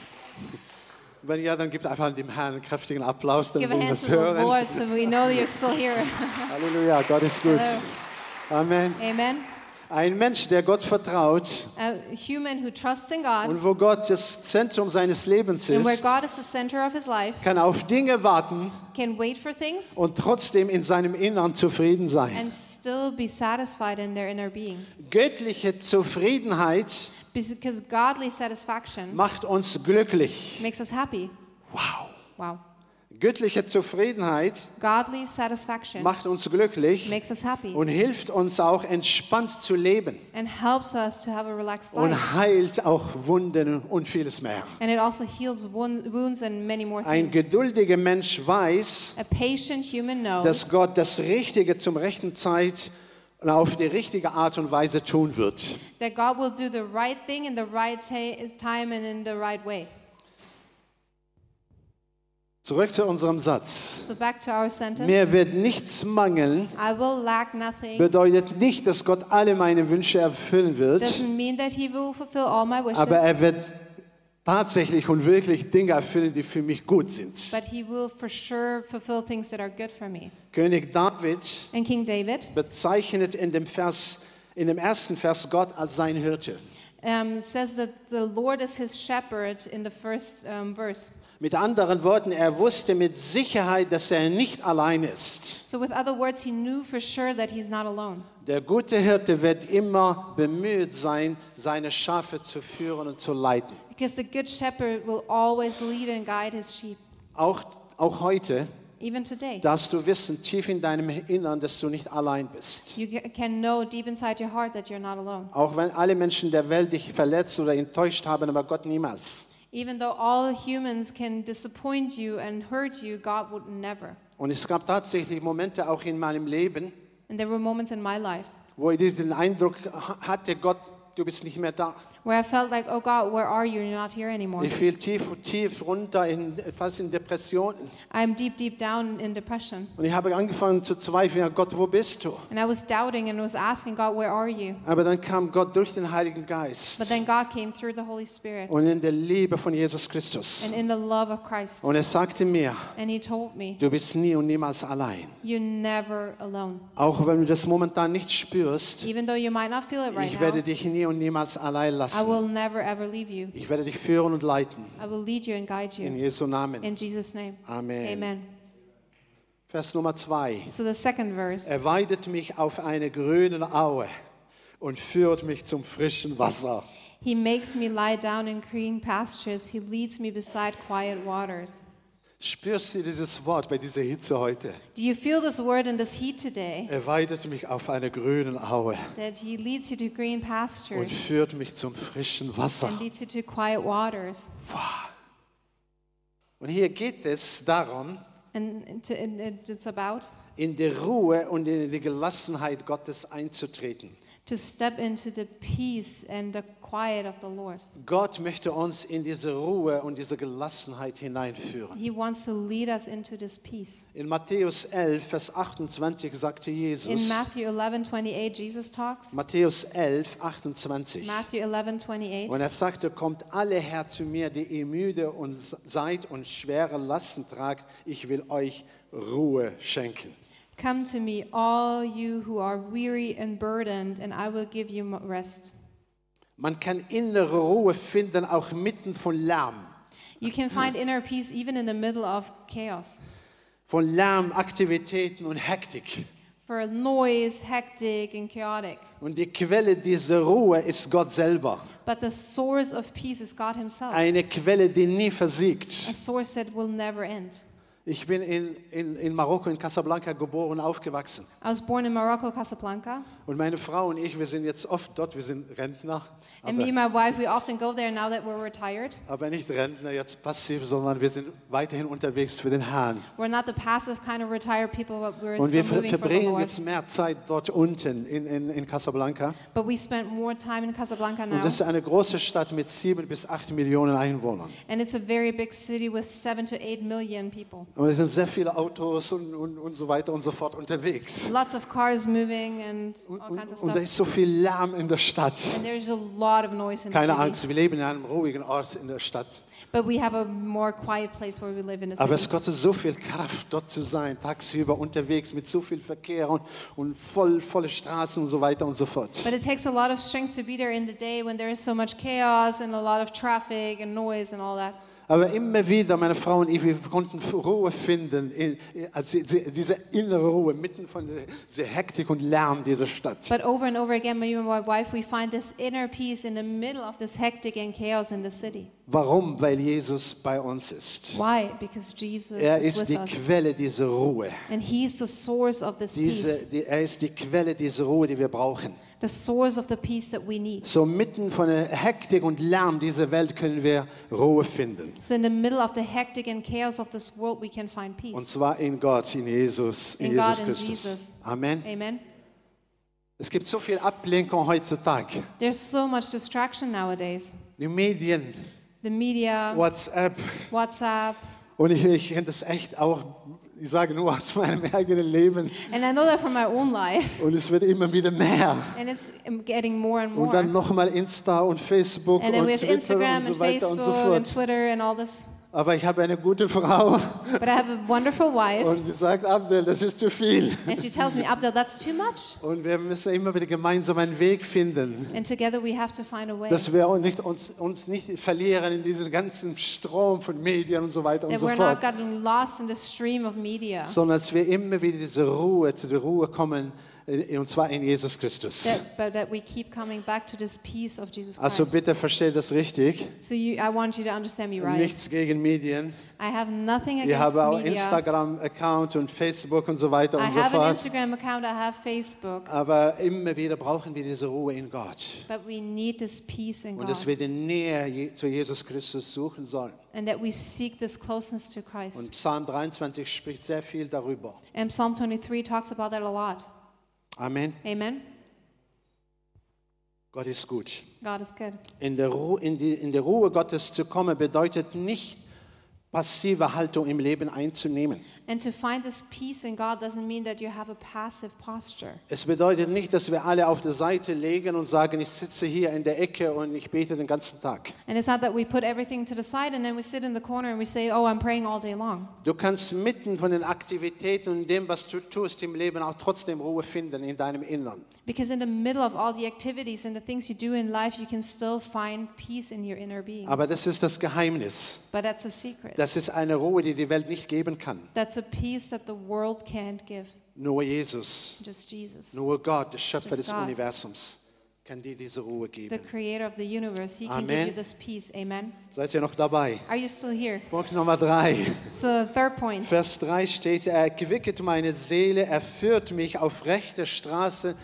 Wenn ja, dann gibt einfach dem Herrn einen kräftigen Applaus, dann Give a wollen wir hand es to the hören. Lord so we know that you're still here. Halleluja, Gott ist gut. Hello. Amen. Amen? Ein Mensch, der Gott vertraut A human who trusts in God und wo Gott das Zentrum seines Lebens and where ist, God is the center of his life, kann auf Dinge warten can wait for things und trotzdem in seinem Innern zufrieden sein. and still be satisfied in their inner being. Göttliche Zufriedenheit Because godly satisfaction macht uns glücklich. makes us happy. Wow. Wow. Göttliche Zufriedenheit Godly satisfaction macht uns glücklich makes us happy und hilft uns auch entspannt zu leben and helps us to have a relaxed life. und heilt auch Wunden und vieles mehr. And it also heals wounds and many more Ein things. geduldiger Mensch weiß, A patient human dass knows Gott das Richtige zum rechten Zeit und auf die richtige Art und Weise tun wird. that God will do the right thing in the right time and in the right way. Zurück zu unserem Satz. So back to our sentence. Mir wird nichts mangeln, I will lack nothing. bedeutet nicht, dass Gott alle meine Wünsche erfüllen wird, Doesn't mean that He will fulfill all my wishes, aber er wird tatsächlich und wirklich Dinge erfüllen, die für mich gut sind. but He will for sure fulfill things that are good for me. König David And King David bezeichnet in dem ersten Vers Gott als sein Hirte. Says that the Lord is his shepherd in the first verse. Mit anderen Worten, er wusste mit Sicherheit, dass er nicht allein ist. So with other words, he knew for sure that he's not alone. Der gute Hirte wird immer bemüht sein, seine Schafe zu führen und zu leiten. Because the good shepherd will always lead and guide his sheep. Auch heute Even today. darfst du wissen, tief in deinem Innern, dass du nicht allein bist. You can know deep inside your heart that you're not alone. Auch wenn alle Menschen der Welt dich verletzt oder enttäuscht haben, aber Gott niemals. Even though all humans can disappoint you and hurt you, God would never. Und es gab tatsächlich Momente auch in meinem Leben, And there were moments in my life wo ich diesen Eindruck hatte, Gott, du bist nicht mehr da. where I felt like, oh God, where are you? You're not here anymore. Ich fiel tief runter, fast in Depressionen. I'm deep down in depression. Und ich habe angefangen zu zweifeln, ja Gott, wo bist du? And I was doubting and was asking God, where are you? Aber dann kam Gott durch den Heiligen Geist But then God came through the Holy Spirit und in der Liebe von Jesus Christus. and in the love of Christ. Und er sagte mir, And He told me, du bist nie und niemals allein. you're never alone. Auch wenn du das momentan nicht spürst, Even though you might not feel it right ich werde now, dich nie und niemals allein I lassen. will never ever leave you. Ich werde dich führen und leiten. I will lead you and guide In you. Jesu Namen. In Jesus' name. Amen. Amen. Vers Nummer 2. So the second verse. Er weidet mich auf eine grüne Aue und führt mich zum frischen Wasser. He makes me lie down in green pastures. He leads me beside quiet waters. Spürst du dieses Wort bei dieser Hitze heute? Do you feel this word in this heat today? Er weidet mich auf eine grüne Aue That he leads you to green und pastures führt mich zum frischen Wasser. and leads you to quiet waters. Und hier geht es darum, And it's about in die Ruhe und in die Gelassenheit Gottes einzutreten. to step into the peace and the quiet of the Lord. Gott möchte uns in diese Ruhe und diese Gelassenheit hineinführen. He wants to lead us into this peace. In Matthäus 11, Vers 28 sagte In Jesus, Matthew 11:28, Jesus talks. Matthäus 11, 28, Matthew 11:28. und er sagte, kommt alle her zu mir, die ihr müde und seid und schwere Lasten tragt, ich will euch Ruhe schenken. Come to me, all you who are weary and burdened, and I will give you rest. Man kann innere Ruhe finden, auch mitten von Lärm. You can find inner peace even in the middle of chaos. Von Lärm, Aktivitäten und Hektik. For noise, hectic, and chaotic. Und die Quelle dieser Ruhe ist Gott selber. But the source of peace is God Himself. Eine Quelle, die nie versiegt. A source that will never end. Ich bin in Marokko, in Casablanca geboren und aufgewachsen. I was born in Morocco, Casablanca. Und meine Frau und ich, wir sind jetzt oft dort, wir sind Rentner. And me and my wife, we often go there now that we're retired. Aber nicht Rentner jetzt passiv, sondern wir sind weiterhin unterwegs für den Herrn. We're not the passive kind of retired people, but we're Und still wir moving for the verbringen Lord. jetzt mehr Zeit dort unten in Casablanca. But we spent more time in Casablanca now. Und das ist eine große Stadt mit 7 bis 8 Millionen Einwohnern. And it's a very big city with 7 to 8 million people. Und es sind sehr viele Autos und so weiter und so fort unterwegs. Lots of cars moving and all kinds of Und da stuff. ist so viel Lärm in der Stadt. And there's a lot of noise in the Keine city. Angst, wir leben in einem ruhigen Ort in der Stadt. But we have a more quiet place where we live in the Aber es city. kostet so viel Kraft, dort zu sein, tagsüber unterwegs mit so viel Verkehr und volle Straßen und so weiter und so fort. But it takes a lot of strength to be there in the day when there is so much chaos and a lot of traffic and noise and all that. Aber immer wieder, meine Frau und ich, wir konnten Ruhe finden, also diese innere Ruhe mitten von dieser Hektik und Lärm dieser Stadt. But over and over again, me and my wife, we find this inner peace in the middle of this hectic and chaos in the city. Warum? Weil Jesus bei uns ist. Why? Because Jesus Er is ist die with us. Quelle dieser Ruhe. And He's the source of this peace. Er ist die Quelle dieser Ruhe, die wir brauchen. The source of the peace that we need. So mitten von der Hektik und Lärm dieser Welt können wir Ruhe finden. So in the middle of the hectic and chaos of this world, we can find Und peace. zwar in Gott, in Jesus In God, in Christus. Jesus. Amen. Amen. Es gibt so viel Ablenkung heutzutage. There's so much distraction nowadays. Die Medien, The media, WhatsApp. WhatsApp. Und ich kenne das echt auch, ich sage nur aus meinem eigenen Leben. And I know that from my own life. Und es wird immer wieder mehr. And it's getting more and Und dann more. nochmal Insta und Facebook And then und we have Twitter Instagram und and so weiter und so Facebook and fort. Twitter and all this. Aber ich habe eine gute Frau But I have a wonderful wife. und die sagt, Abdel, das ist zu viel. And she tells me, Abdel, that's too much. Und wir müssen immer wieder gemeinsam einen Weg finden, And together we have to find a way. dass wir uns nicht verlieren in diesen ganzen Strom von Medien und so weiter und That so we're not fort, getting lost in the stream of media. sondern dass wir immer wieder zu der Ruhe kommen, und zwar in Jesus Christus. But that we keep coming back to this peace of Jesus Also Christ. bitte versteht das richtig. So I want you to understand me right. Nichts gegen Medien. I have nothing Ich against habe auch media. Instagram-Account und Facebook und so weiter I und so have an fort. Instagram account, I have Facebook. Aber immer wieder brauchen wir diese Ruhe in Gott. But we need this peace in Und dass God. wir die Nähe zu Jesus Christus suchen sollen. And that we seek this closeness to Christ. Und Psalm 23 spricht sehr viel darüber. And Psalm 23 talks about that a lot. Amen. Amen. Gott ist gut. God is good. In der Ruhe Gottes zu kommen bedeutet nicht, passive Haltung im Leben einzunehmen. And to find this peace in God doesn't mean that you have a passive posture. Es bedeutet nicht, dass wir alle auf der Seite legen und sagen, ich sitze hier in der Ecke und ich bete den ganzen Tag. And it's not that we put everything to the side and then we sit in the corner and we say, oh, I'm praying all day long. Du kannst mitten von den Aktivitäten und dem, was du tust im Leben, auch trotzdem Ruhe finden in deinem Innern. Because in the middle of all the activities and the things you do in life, you can still find peace in your inner being. Aber das ist das Geheimnis. But that's a secret. Das ist eine Ruhe, die die Welt nicht geben kann. That's a peace that the world can't give. Nur Jesus, Just Jesus, nur Gott, der Schöpfer Just des God. Universums, kann dir diese Ruhe the geben. creator of the universe. He can Amen. give you this peace. Amen. Seid ihr noch dabei? Are you still here? Punkt Nummer 3. So third point. Vers 3 steht, er erquicket meine Seele, er führt mich auf rechte Straße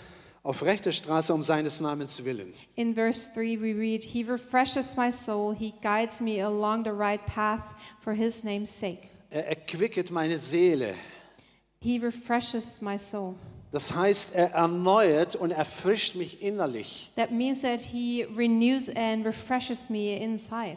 um seines Namens willen. In verse 3 we read, He refreshes my soul, He guides me along the right path for His name's sake. Er erquicket meine Seele. He refreshes my soul. Das heißt, er erneuert und erfrischt mich innerlich, That means that He renews and refreshes me inside,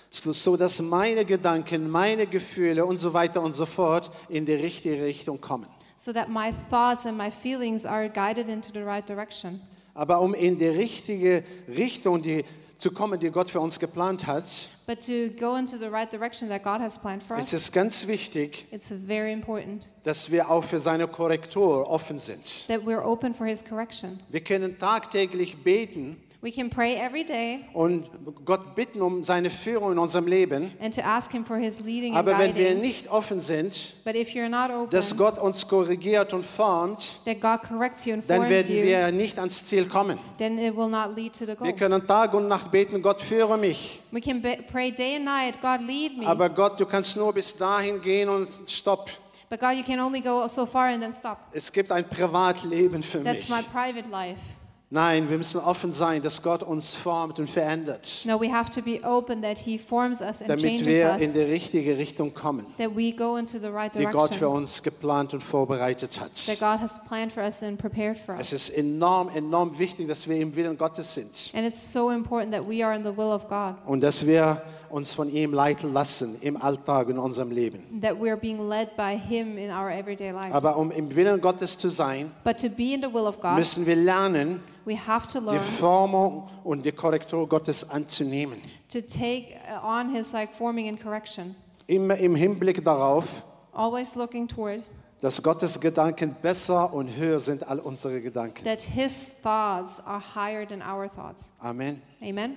so dass meine Gedanken, meine Gefühle und so weiter und so fort in die richtige Richtung kommen. so that my thoughts and my feelings are guided into the right direction. Aber um in die richtige Richtung zu kommen, die Gott für uns geplant hat, But to go into the right direction that God has planned for ist us, es ganz wichtig, it's very important dass wir auch für seine Korrektur offen sind. that we're open for His correction. Wir können tagtäglich beten We can pray every day und Gott bitten um seine Führung in unserem Leben. and to ask Him for His leading and Aber wenn wir guiding. nicht offen sind, But if you're not open, dass Gott uns korrigiert und formt, that God corrects you and dann forms werden you, wir nicht ans Ziel kommen. then it will not lead to the goal. Wir können Tag und Nacht beten, Gott führe mich. We can pray day and night, God lead me. Aber Gott, du kannst nur bis dahin gehen und stopp. But God, you can only go so far and then stop. Es gibt ein Privatleben für That's mich. my private life. Nein, wir müssen offen sein, dass Gott uns formt und verändert, No, we have to be open that He forms us and damit changes wir in us, die richtige Richtung kommen, that we go into the right die Gott für direction uns geplant und vorbereitet hat. that God has planned for us and prepared for Es us. ist enorm, enorm wichtig, dass wir im Willen Gottes sind And it's so important that we are in the will of God, und dass wir uns von ihm leiten lassen im Alltag in unserem Leben. that we're being led by Him in our everyday life. Aber um im Willen Gottes zu sein, But to be in the will of God, müssen wir lernen, we have to die learn Formung und die Korrektur Gottes anzunehmen. to take on His forming and correction, Immer im Hinblick darauf, always looking toward dass Gottes Gedanken besser und höher sind als unsere Gedanken. that His thoughts are higher than our thoughts. Amen. Amen.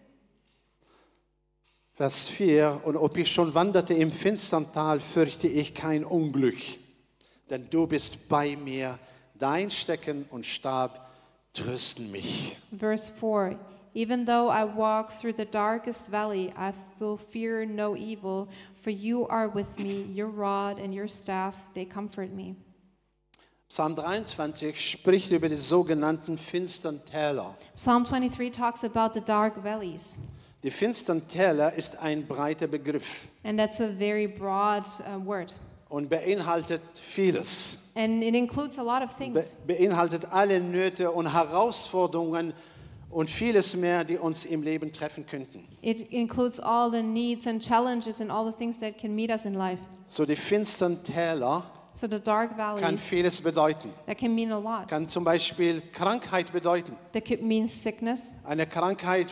Vers 4, und ob ich schon wanderte im finstern Tal, fürchte ich kein Unglück, denn du bist bei mir, dein Stecken und Stab trösten mich. Verse 4. Even though I walk through the darkest valley, I will fear no evil, for you are with me, your rod and your staff, they comfort me. Psalm 23 spricht über die sogenannten finstern Täler. Psalm 23 talks about the dark valleys, Die finstern Täler ist ein breiter Begriff and that's a very broad word. und beinhaltet vieles. And it includes a lot of things. Beinhaltet alle Nöte und Herausforderungen und vieles mehr, die uns im Leben treffen könnten. It includes all the needs and challenges and all the things that can meet us in life. So die finstern Täler So the dark kann valleys, vieles bedeuten. that can mean a lot. Kann zum Beispiel Krankheit bedeuten. That could mean sickness, Eine Krankheit,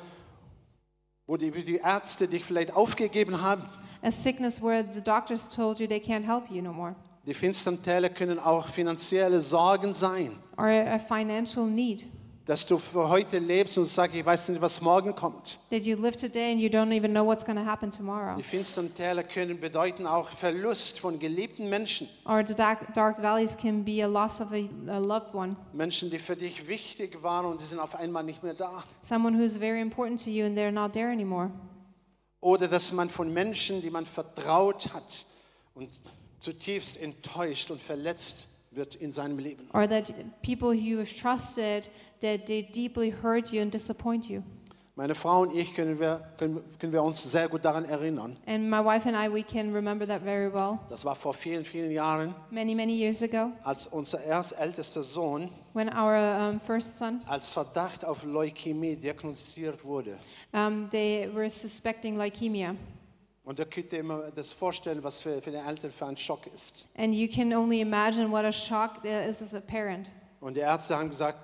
wo die Ärzte dich vielleicht aufgegeben haben. a sickness where the doctors told you they can't help you no more, Die finstern Täler können auch finanzielle Sorgen sein. or a financial need. Dass du für heute lebst und sagst, ich weiß nicht, was morgen kommt. That you live today and you don't even know what's going to happen tomorrow. Die finstern Täler können bedeuten auch Verlust von geliebten Menschen. Or the dark valleys can be a loss of a loved one, Menschen, die für dich wichtig waren und die sind auf einmal nicht mehr da. someone who's very important to you and they're not there anymore. Oder dass man von Menschen, die man vertraut hat und zutiefst enttäuscht und verletzt wird in seinem Leben. Or that people you have trusted, that they deeply hurt you and disappoint you. Meine Frau und ich können wir uns sehr gut daran erinnern. And my wife and I, we can remember that very well. Das war vor vielen, vielen Jahren, Many, many years ago, als unser ältester Sohn when our first son, als Verdacht auf Leukämie diagnostiziert wurde. they were suspecting leukemia. Und da könnt ihr immer das vorstellen, was für die Eltern für ein Schock ist. And you can only imagine what a shock that is as a parent. Und die Ärzte haben gesagt,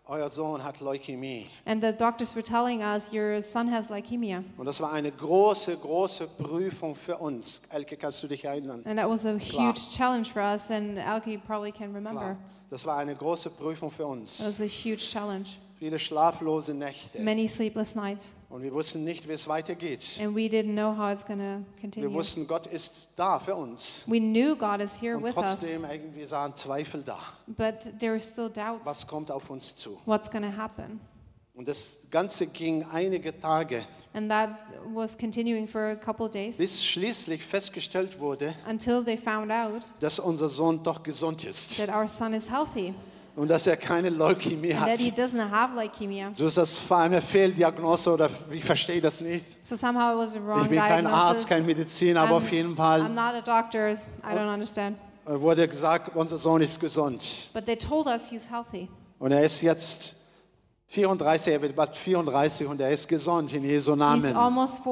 euer Sohn hat Leukämie. And the doctors were telling us, your son has leukemia. Und das war eine große, große Prüfung für uns. Elke, kannst du dich erinnern? And that was a Klar. huge challenge for us, and Elke probably can remember. Klar. Das war eine große Prüfung für It uns. was a huge challenge. Viele schlaflose Nächte. Many sleepless nights. Und wir wussten nicht, wie es weitergeht. And we didn't know how it's going to Wir continue. wussten, Gott ist da für uns. We knew God is here Und with us, trotzdem irgendwie waren Zweifel da. but there were still doubts. Was kommt auf uns zu? What's going to happen? Und das Ganze ging einige Tage, And that was continuing for a couple of days bis schließlich festgestellt wurde, until they found out dass unser Sohn doch gesund ist that our son is healthy und dass er keine Leukämie and hat. that he doesn't have leukemia. So ist das eine Fehldiagnose oder ich verstehe das nicht. So somehow it was a wrong Ich bin kein Arzt, diagnosis. kein Mediziner, aber auf jeden I'm Fall not a doctor. I don't understand. wurde gesagt, unser Sohn ist gesund. But they told us he's healthy. Und er ist jetzt 34, er wird bald 34 und er ist gesund in Jesu He's Namen. almost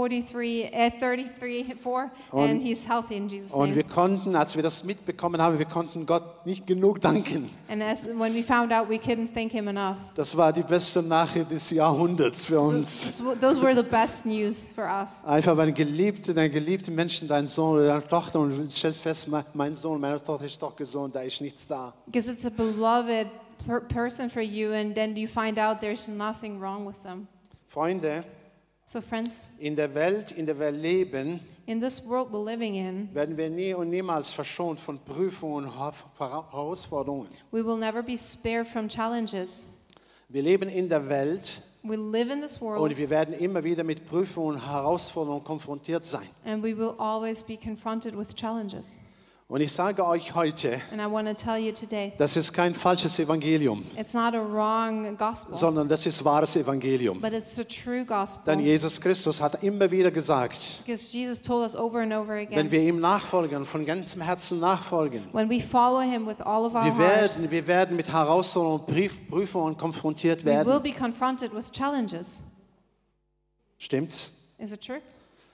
34, and he's healthy in Jesus' Und wir name. konnten, als wir das mitbekommen haben, wir konnten Gott nicht genug danken. And when we found out, we couldn't thank him enough. Das war die beste Nachricht des Jahrhunderts für uns. Those were the best news for us. Einfach, wenn dein geliebter Menschen, dein Sohn oder deine Tochter, und du stellst fest, mein Sohn, meine Tochter ist doch gesund, da ist nichts da. Because it's a beloved person for you, and then you find out there's nothing wrong with them. Freunde, So friends, in der Welt, in der wir leben, in this world we're living in, werden wir nie und niemals verschont von Prüfungen und Herausforderungen. we will never be spared from challenges. Wir leben in der Welt We live in this world, und wir werden immer wieder mit Prüfungen und Herausforderungen konfrontiert sein. and we will always be confronted with challenges. Und ich sage euch heute, And I want to tell you today, das ist kein falsches Evangelium, it's not a wrong gospel, sondern das ist wahres Evangelium. but it's the true gospel. Denn Jesus Christus hat immer wieder gesagt, Because Jesus told us over and over wenn again, wir ihm nachfolgen, von ganzem Herzen nachfolgen, when we follow him with all of our wir heart, werden mit Herausforderungen und Prüfungen konfrontiert we will werden. be confronted with challenges. Stimmt's? Is it true?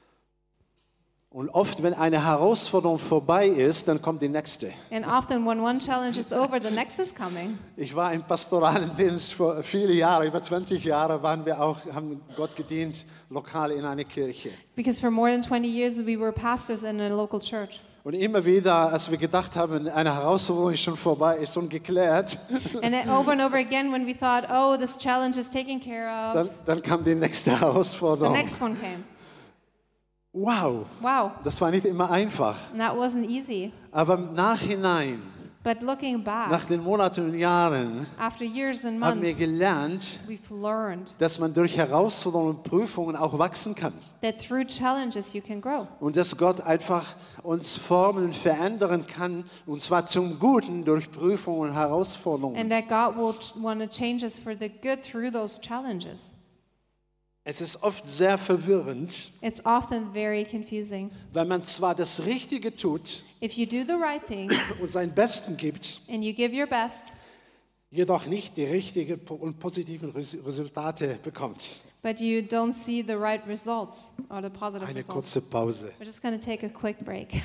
Und oft, wenn eine Herausforderung vorbei ist, dann kommt die nächste. And often when one challenge is over, the next is coming. Ich war im pastoralen Dienst vor viele Jahre, über 20 Jahre haben Gott gedient, lokal in einer Kirche. Because for more than 20 years, we were pastors in a local church. Und immer wieder, als wir gedacht haben, eine Herausforderung ist schon vorbei, ist schon geklärt, And over again, when we thought, oh, this challenge is taken care of, dann kam die nächste the Herausforderung. next one came. Wow, Wow, das war nicht immer einfach. and that wasn't easy. Aber im Nachhinein, But looking nach back, den Monaten und Jahren, after years and haben wir months, gelernt, we've learned dass man durch Herausforderungen und Prüfungen auch wachsen kann. that through challenges you can grow. Und dass Gott einfach uns formen und verändern kann, und zwar zum Guten durch Prüfungen und Herausforderungen. And that God will want to change us for the good through those challenges. Es ist oft sehr verwirrend, It's often very confusing. wenn man zwar das Richtige tut If you do the right thing und sein Besten gibt, and you give your best, jedoch nicht die richtigen und positiven Resultate bekommt. but you don't see the right results or the positive Eine results. kurze Pause. We're just going to take a quick break.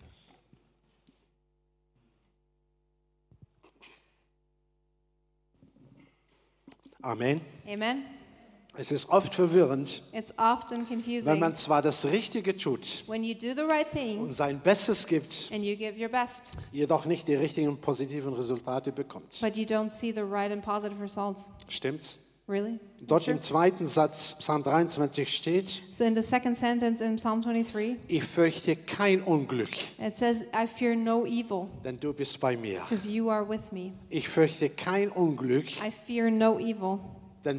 Amen. Amen. Es ist oft verwirrend, It's often wenn confusing man zwar das Richtige tut when you do the right und thing sein Bestes gibt, and you give your best, jedoch nicht die richtigen und positiven Resultate bekommt. but you don't see the right and positive results. Stimmt's? Really? Dort Sure. im zweiten Satz, Psalm 23 steht, So in the second sentence in Psalm 23, ich fürchte kein Unglück, it says, I fear no evil denn du bist bei mir. because you are with me. Ich fürchte kein Unglück, I fear no evil, denn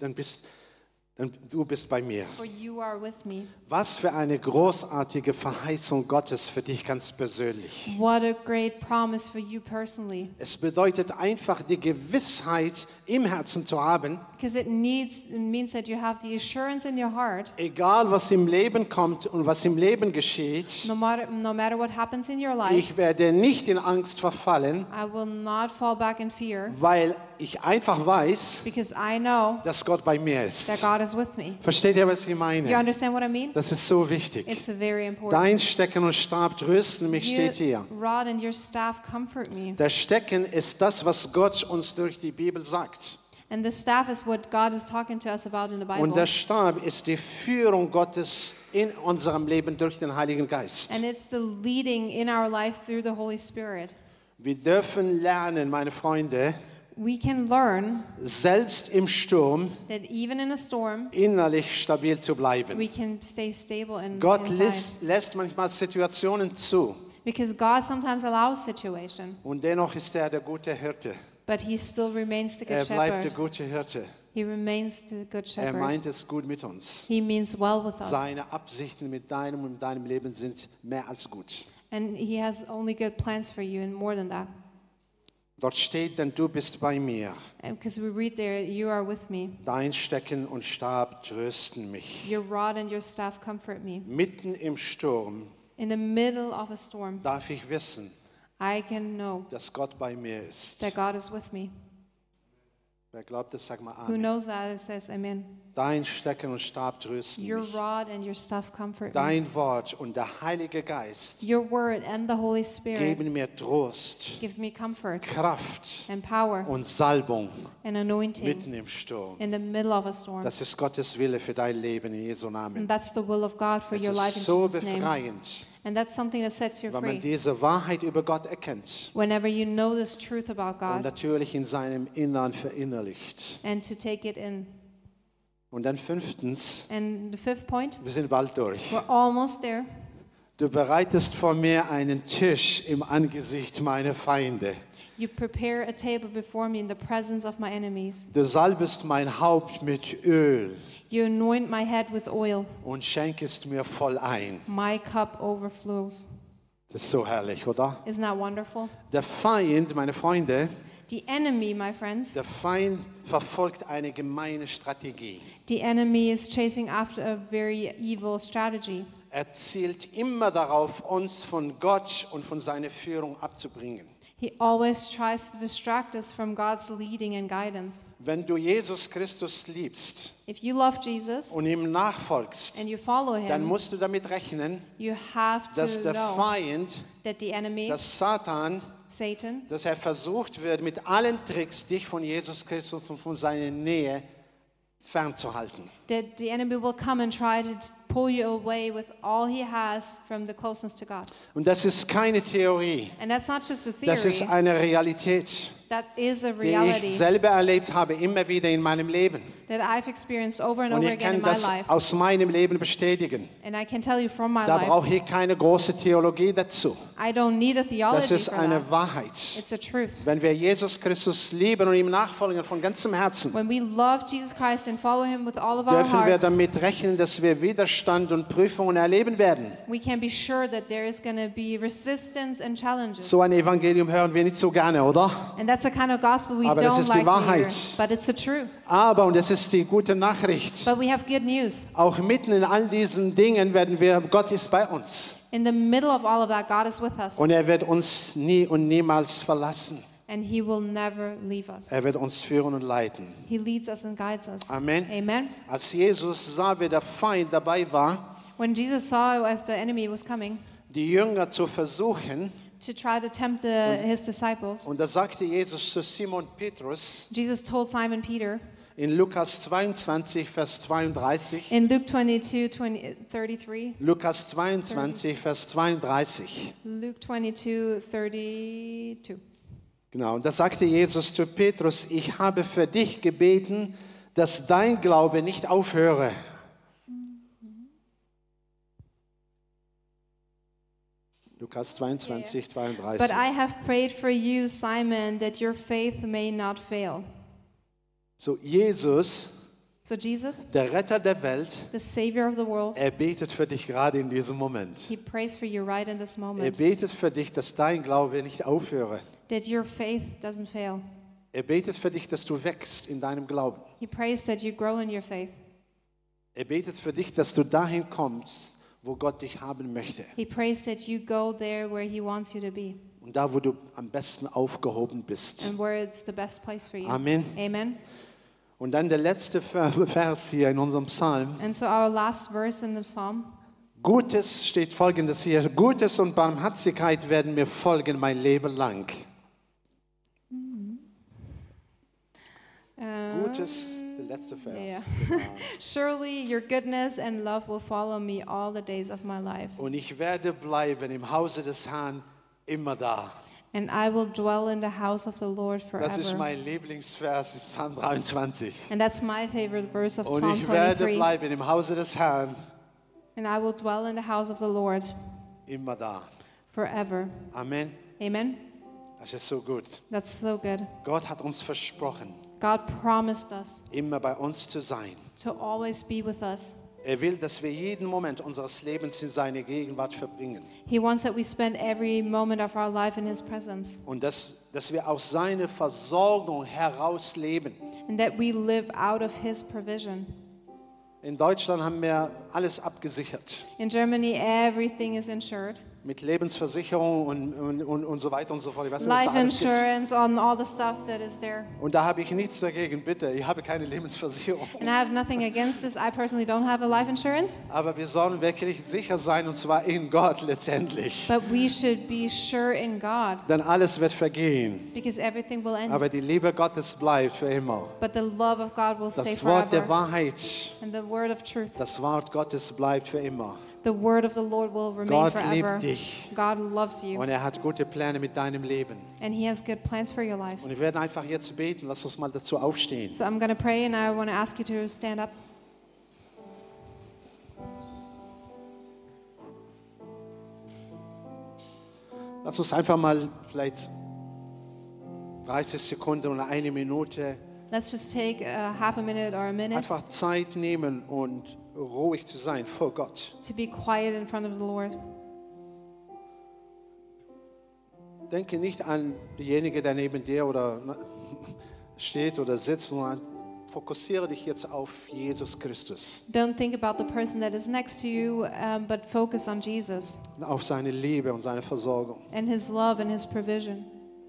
du bist bei mir. for you are with me. Was für eine großartige Verheißung Gottes für dich ganz persönlich. What a great promise for you personally. Es bedeutet einfach die Gewissheit im Herzen zu haben, Because it means that you have the assurance in your heart, egal was im Leben kommt und was im Leben geschieht, no matter what happens in your life, ich werde nicht in Angst verfallen, I will not fall back in fear, weil ich einfach weiß, because I know dass Gott bei mir that ist. God is with me. Versteht ihr, was ich You meine? understand what I mean? Das ist so wichtig. It's very important. Dein Stecken und Stab trösten mich, steht hier. Your rod and your staff comfort me. Der Stecken ist das, was Gott uns durch die Bibel sagt. And the staff is what God is talking to us about in the Und der Bible. Stab ist die Führung Gottes in unserem Leben durch den Heiligen Geist. And it's the leading in our life through the Holy Spirit. Wir dürfen lernen, meine Freunde, We can learn selbst im Sturm that even in a storm, innerlich stabil zu bleiben. we can stay stable and Gott inside. lässt manchmal Situationen zu Because God sometimes allows situation, und dennoch ist er der gute Hirte. but He still remains the Er good bleibt der shepherd. gute Hirte. He remains the good Er shepherd. meint es gut mit uns. He means well with us. Seine Absichten mit deinem und deinem Leben sind mehr als gut. And He has only good plans for you and more than that. Dort steht, denn du bist bei mir. Because we read there, you are with me. Dein Stecken und Stab trösten mich. Your rod and your staff comfort me. Mitten im Sturm In the middle of a storm, darf ich wissen, I can know dass Gott bei mir ist. that God is with me. Wer glaubt das, sag mal Who Amen. knows that? It says, Amen. Dein Stecken und Stab trösten Your mich. rod and your staff comfort me. Dein Wort und der Heilige Geist Your word and the Holy Spirit geben mir Trost, give me comfort Kraft and power und Salbung and anointing mitten im Sturm. in the middle of a storm. Das ist Gottes Wille für dein Leben in Jesu Namen. And that's the will of God for Es your life ist in so Jesus' name. befreiend, And that's something that sets you wenn man free. diese Wahrheit über Gott erkennt Whenever you know this truth about und God natürlich in seinem Innern verinnerlicht. and to take it in. Und dann fünftens, And the fifth point, wir sind bald durch. we're almost there. Du bereitest vor mir einen Tisch im Angesicht meiner Feinde. You prepare a table before me in the presence of my enemies. Du salbest mein Haupt mit Öl You anoint my head with oil. und schenkest mir voll ein. My cup overflows. Das ist so herrlich, oder? Isn't that wonderful? Der Feind, meine Freunde, The enemy, my friends, der Feind verfolgt eine gemeine Strategie. the enemy is chasing after a very evil strategy. Er zielt immer darauf, uns von Gott und von seiner Führung abzubringen. He always tries to distract us from God's leading and guidance. Wenn du Jesus Christus liebst If you love Jesus und ihm nachfolgst, and you follow dann him, musst du damit rechnen, you have dass to der know Feind, that the enemy, dass Satan, Satan, dass er versucht wird, mit allen Tricks dich von Jesus Christus und von seiner Nähe fernzuhalten. that the enemy will come and try to pull you away with all he has from the closeness to God. Und das ist keine Theorie, And that's not just a das ist theory, eine Realität, that is a die reality ich selber erlebt habe, immer wieder in meinem Leben. that I've experienced over and Und over ich again kann in my das life. aus meinem Leben bestätigen. And I can tell you from my Da life, brauche ich keine große Theologie dazu. I don't need a Das theology ist for eine that. Wahrheit. It's a truth. Wenn wir Jesus Christus lieben und ihm nachfolgen von ganzem Herzen, When we love Jesus Christ and follow him with all of our dürfen wir hearts, damit rechnen, dass wir Widerstand und Prüfungen erleben werden. we can be sure that there is going to be resistance and challenges. So ein Evangelium hören wir nicht so gerne, oder? And that's the kind of gospel we Aber das don't ist die like to hear. Wahrheit. But it's the truth. Aber, und das ist die gute Nachricht, But we have good news. auch mitten in all diesen Dingen werden wir, Gott ist bei uns. In the middle of all of that, God is with us. Und er wird uns nie und niemals verlassen. And he will never leave us. Er wird uns führen und leiten. He leads us and guides us. Amen. Amen. Als Jesus sah, wie der Feind dabei war, When Jesus saw as the enemy was coming die Jünger zu versuchen, to try to tempt his disciples, und da sagte Jesus zu Simon Petrus Jesus told Simon Peter in Lukas 22, Vers 32, in Luke 22:33, Lukas 22, Vers 32. Luke 22:32. Genau, und da sagte Jesus zu Petrus, ich habe für dich gebeten, dass dein Glaube nicht aufhöre. Lukas 22, 32. But I have prayed for you, Simon, that your faith may not fail. So, Jesus, So Jesus, der Retter der Welt, the Savior of the world, er betet für dich gerade in diesem Moment. he prays for you right in this Er moment, betet für dich, dass dein Glaube nicht aufhöre. that your faith doesn't fail. Er betet für dich, dass du wächst in deinem Glauben. He prays that you grow in your faith. Er betet für dich, dass du dahin kommst, wo Gott dich haben möchte. He prays that you go there where he wants you to be Und da, wo du am besten aufgehoben bist. and where it's the best place for you. Amen. Amen. Und dann der letzte Vers hier in unserem Psalm. And so our last verse in the psalm, Gutes steht folgendes hier. Gutes und Barmherzigkeit werden mir folgen mein Leben lang. Gutes, der letzte Vers. Yeah. Genau. Surely your goodness and love will follow me all the days of my life, Und ich werde bleiben im Hause des Herrn immer da. and I will dwell in the house of the Lord Das ist forever. mein Lieblingsvers im Psalm 23. And that's my favorite verse of Und Psalm ich werde 23. bleiben im Hause des Herrn And I will dwell in the house of the Lord immer da. forever. Amen. Amen. Das ist so gut. That's so good. Gott hat uns versprochen, God promised us immer bei uns zu sein. to always be with us. Er will, dass wir jeden Moment unseres Lebens in seine Gegenwart verbringen. He wants that we spend every moment of our life in His presence, Und dass wir aus seiner Versorgung heraus leben. and that we live out of His provision. In Deutschland haben wir alles abgesichert. In Germany, everything is insured. Mit Lebensversicherung und so weiter und so fort. Ich weiß nicht, was da Life alles gibt. insurance on all the stuff that is there. Und da habe ich nichts dagegen, bitte. Ich habe keine Lebensversicherung. And I have nothing against this. I personally don't have a life insurance, Aber wir sollen wirklich sicher sein, und zwar in Gott letztendlich. but we should be sure in God, Denn alles wird vergehen. because everything will end. Aber die Liebe Gottes bleibt für immer. But the love of God will stay Das Wort der forever. Wahrheit, And the word of truth, das Wort Gottes bleibt für immer. the word of the Lord will remain Gott forever. liebt dich. God loves you, Und er hat gute Pläne mit deinem Leben. and He has good plans for your life. Und wir werden einfach jetzt beten. Lass uns mal dazu aufstehen. So I'm going to pray, and I want to ask you to stand up. Lass uns einfach mal vielleicht 30 Sekunden oder eine Minute Let's just take half a minute or a minute einfach Zeit nehmen und ruhig zu sein vor Gott. to be quiet in front of the Lord. Denke nicht an diejenige, der neben dir oder steht oder sitzt, sondern fokussiere dich jetzt auf Jesus Christus Don't think about the person that is next to you, but focus on Jesus und auf seine Liebe und seine Versorgung. and His love and His provision.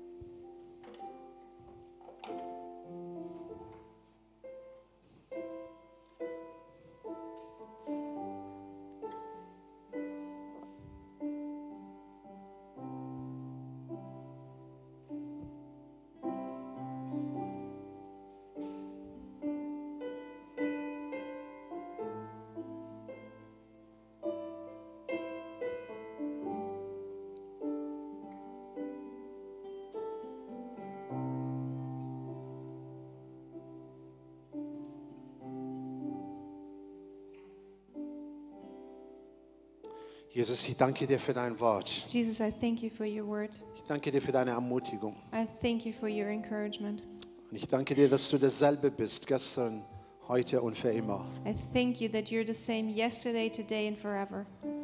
Jesus, ich danke dir für dein Wort. Jesus, I thank you for your word. Ich danke dir für deine Ermutigung. I thank you for your encouragement. Und ich danke dir, dass du dasselbe bist, gestern, heute und für immer. I thank you that you're the same yesterday, today, and forever.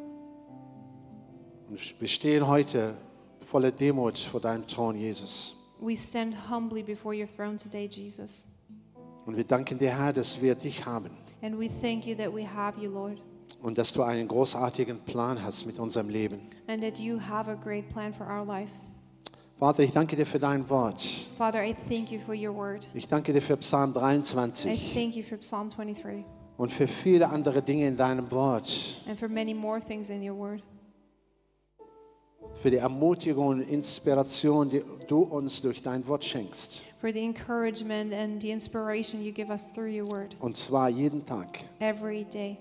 Und wir stehen heute voller Demut vor deinem Thron, Jesus. We stand humbly before your throne today, Jesus. Und wir danken dir, Herr, dass wir dich haben And we thank you that we have you, Lord, und dass du einen großartigen Plan hast mit unserem Leben. and that you have a great plan for our life. Vater, ich danke dir für dein Wort. Father, I thank you for your word. Ich danke dir für Psalm I 23 thank you for Psalm 23 und für viele andere Dinge in deinem Wort. and for many more things in your word. Für die Ermutigung und Inspiration, die du uns durch dein Wort schenkst. For the encouragement and the inspiration you give us through your word Und zwar jeden Tag. every day.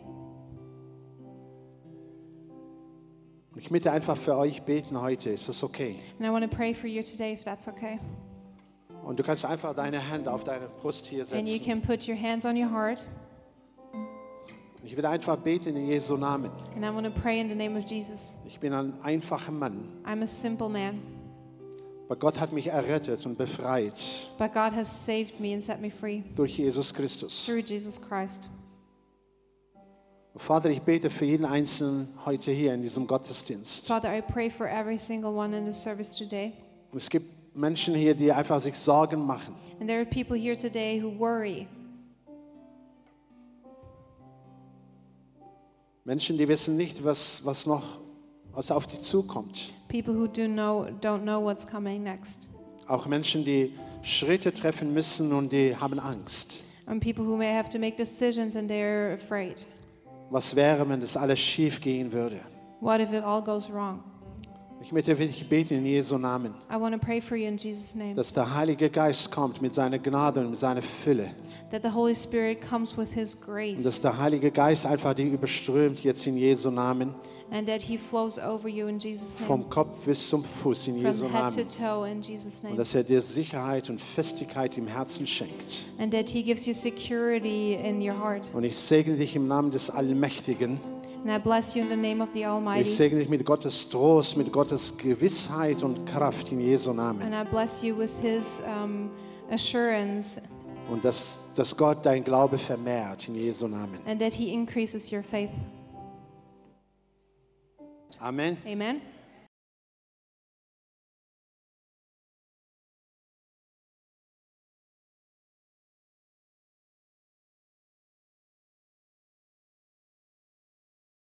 Und ich möchte einfach für euch beten heute. Ist das okay? And I want to pray for you today, if that's okay. Und du kannst einfach deine Hände auf deine Brust hier And you setzen. can put your hands on your heart. Ich will einfach beten in Jesu Namen. And I want to pray in the name of Jesus. Ich bin ein einfacher Mann. I'm a simple man, Aber Gott hat mich errettet und befreit but God has saved me and set me free durch Jesus Christus. through Jesus Christ. Vater, ich bete für jeden Einzelnen heute hier in diesem Gottesdienst. Father, I pray for every single one in this service today. Und es gibt Menschen hier, die einfach sich Sorgen machen. And there are people here today who worry. Menschen, die wissen nicht, was noch auf sie zukommt. People who don't know what's coming next. Auch Menschen, die Schritte treffen müssen und die haben Angst. And people who may have to make decisions and they're afraid. Was wäre, wenn das alles schief gehen würde? What if it all goes wrong? Ich möchte wirklich beten in Jesu Namen, I want to pray for you in Jesus' name. dass der Heilige Geist kommt mit seiner Gnade und mit seiner Fülle. That the Holy Spirit comes with His Und grace. dass der Heilige Geist einfach dich überströmt jetzt in Jesu Namen, And that He flows over you in Jesus' name. vom Kopf bis zum Fuß in Jesu From head to Namen. toe in Jesus' Und name. dass er dir Sicherheit und Festigkeit im Herzen schenkt. And that He gives you security in your heart. Und ich segne dich im Namen des Allmächtigen. And I bless you in the name of the Ich Almighty. segne dich mit Gottes Trost, mit Gottes Gewissheit und Kraft in Jesu Namen. And I bless you with His assurance. Und dass Gott dein Glaube vermehrt in Jesu Namen. And that He increases your faith. Amen. Amen.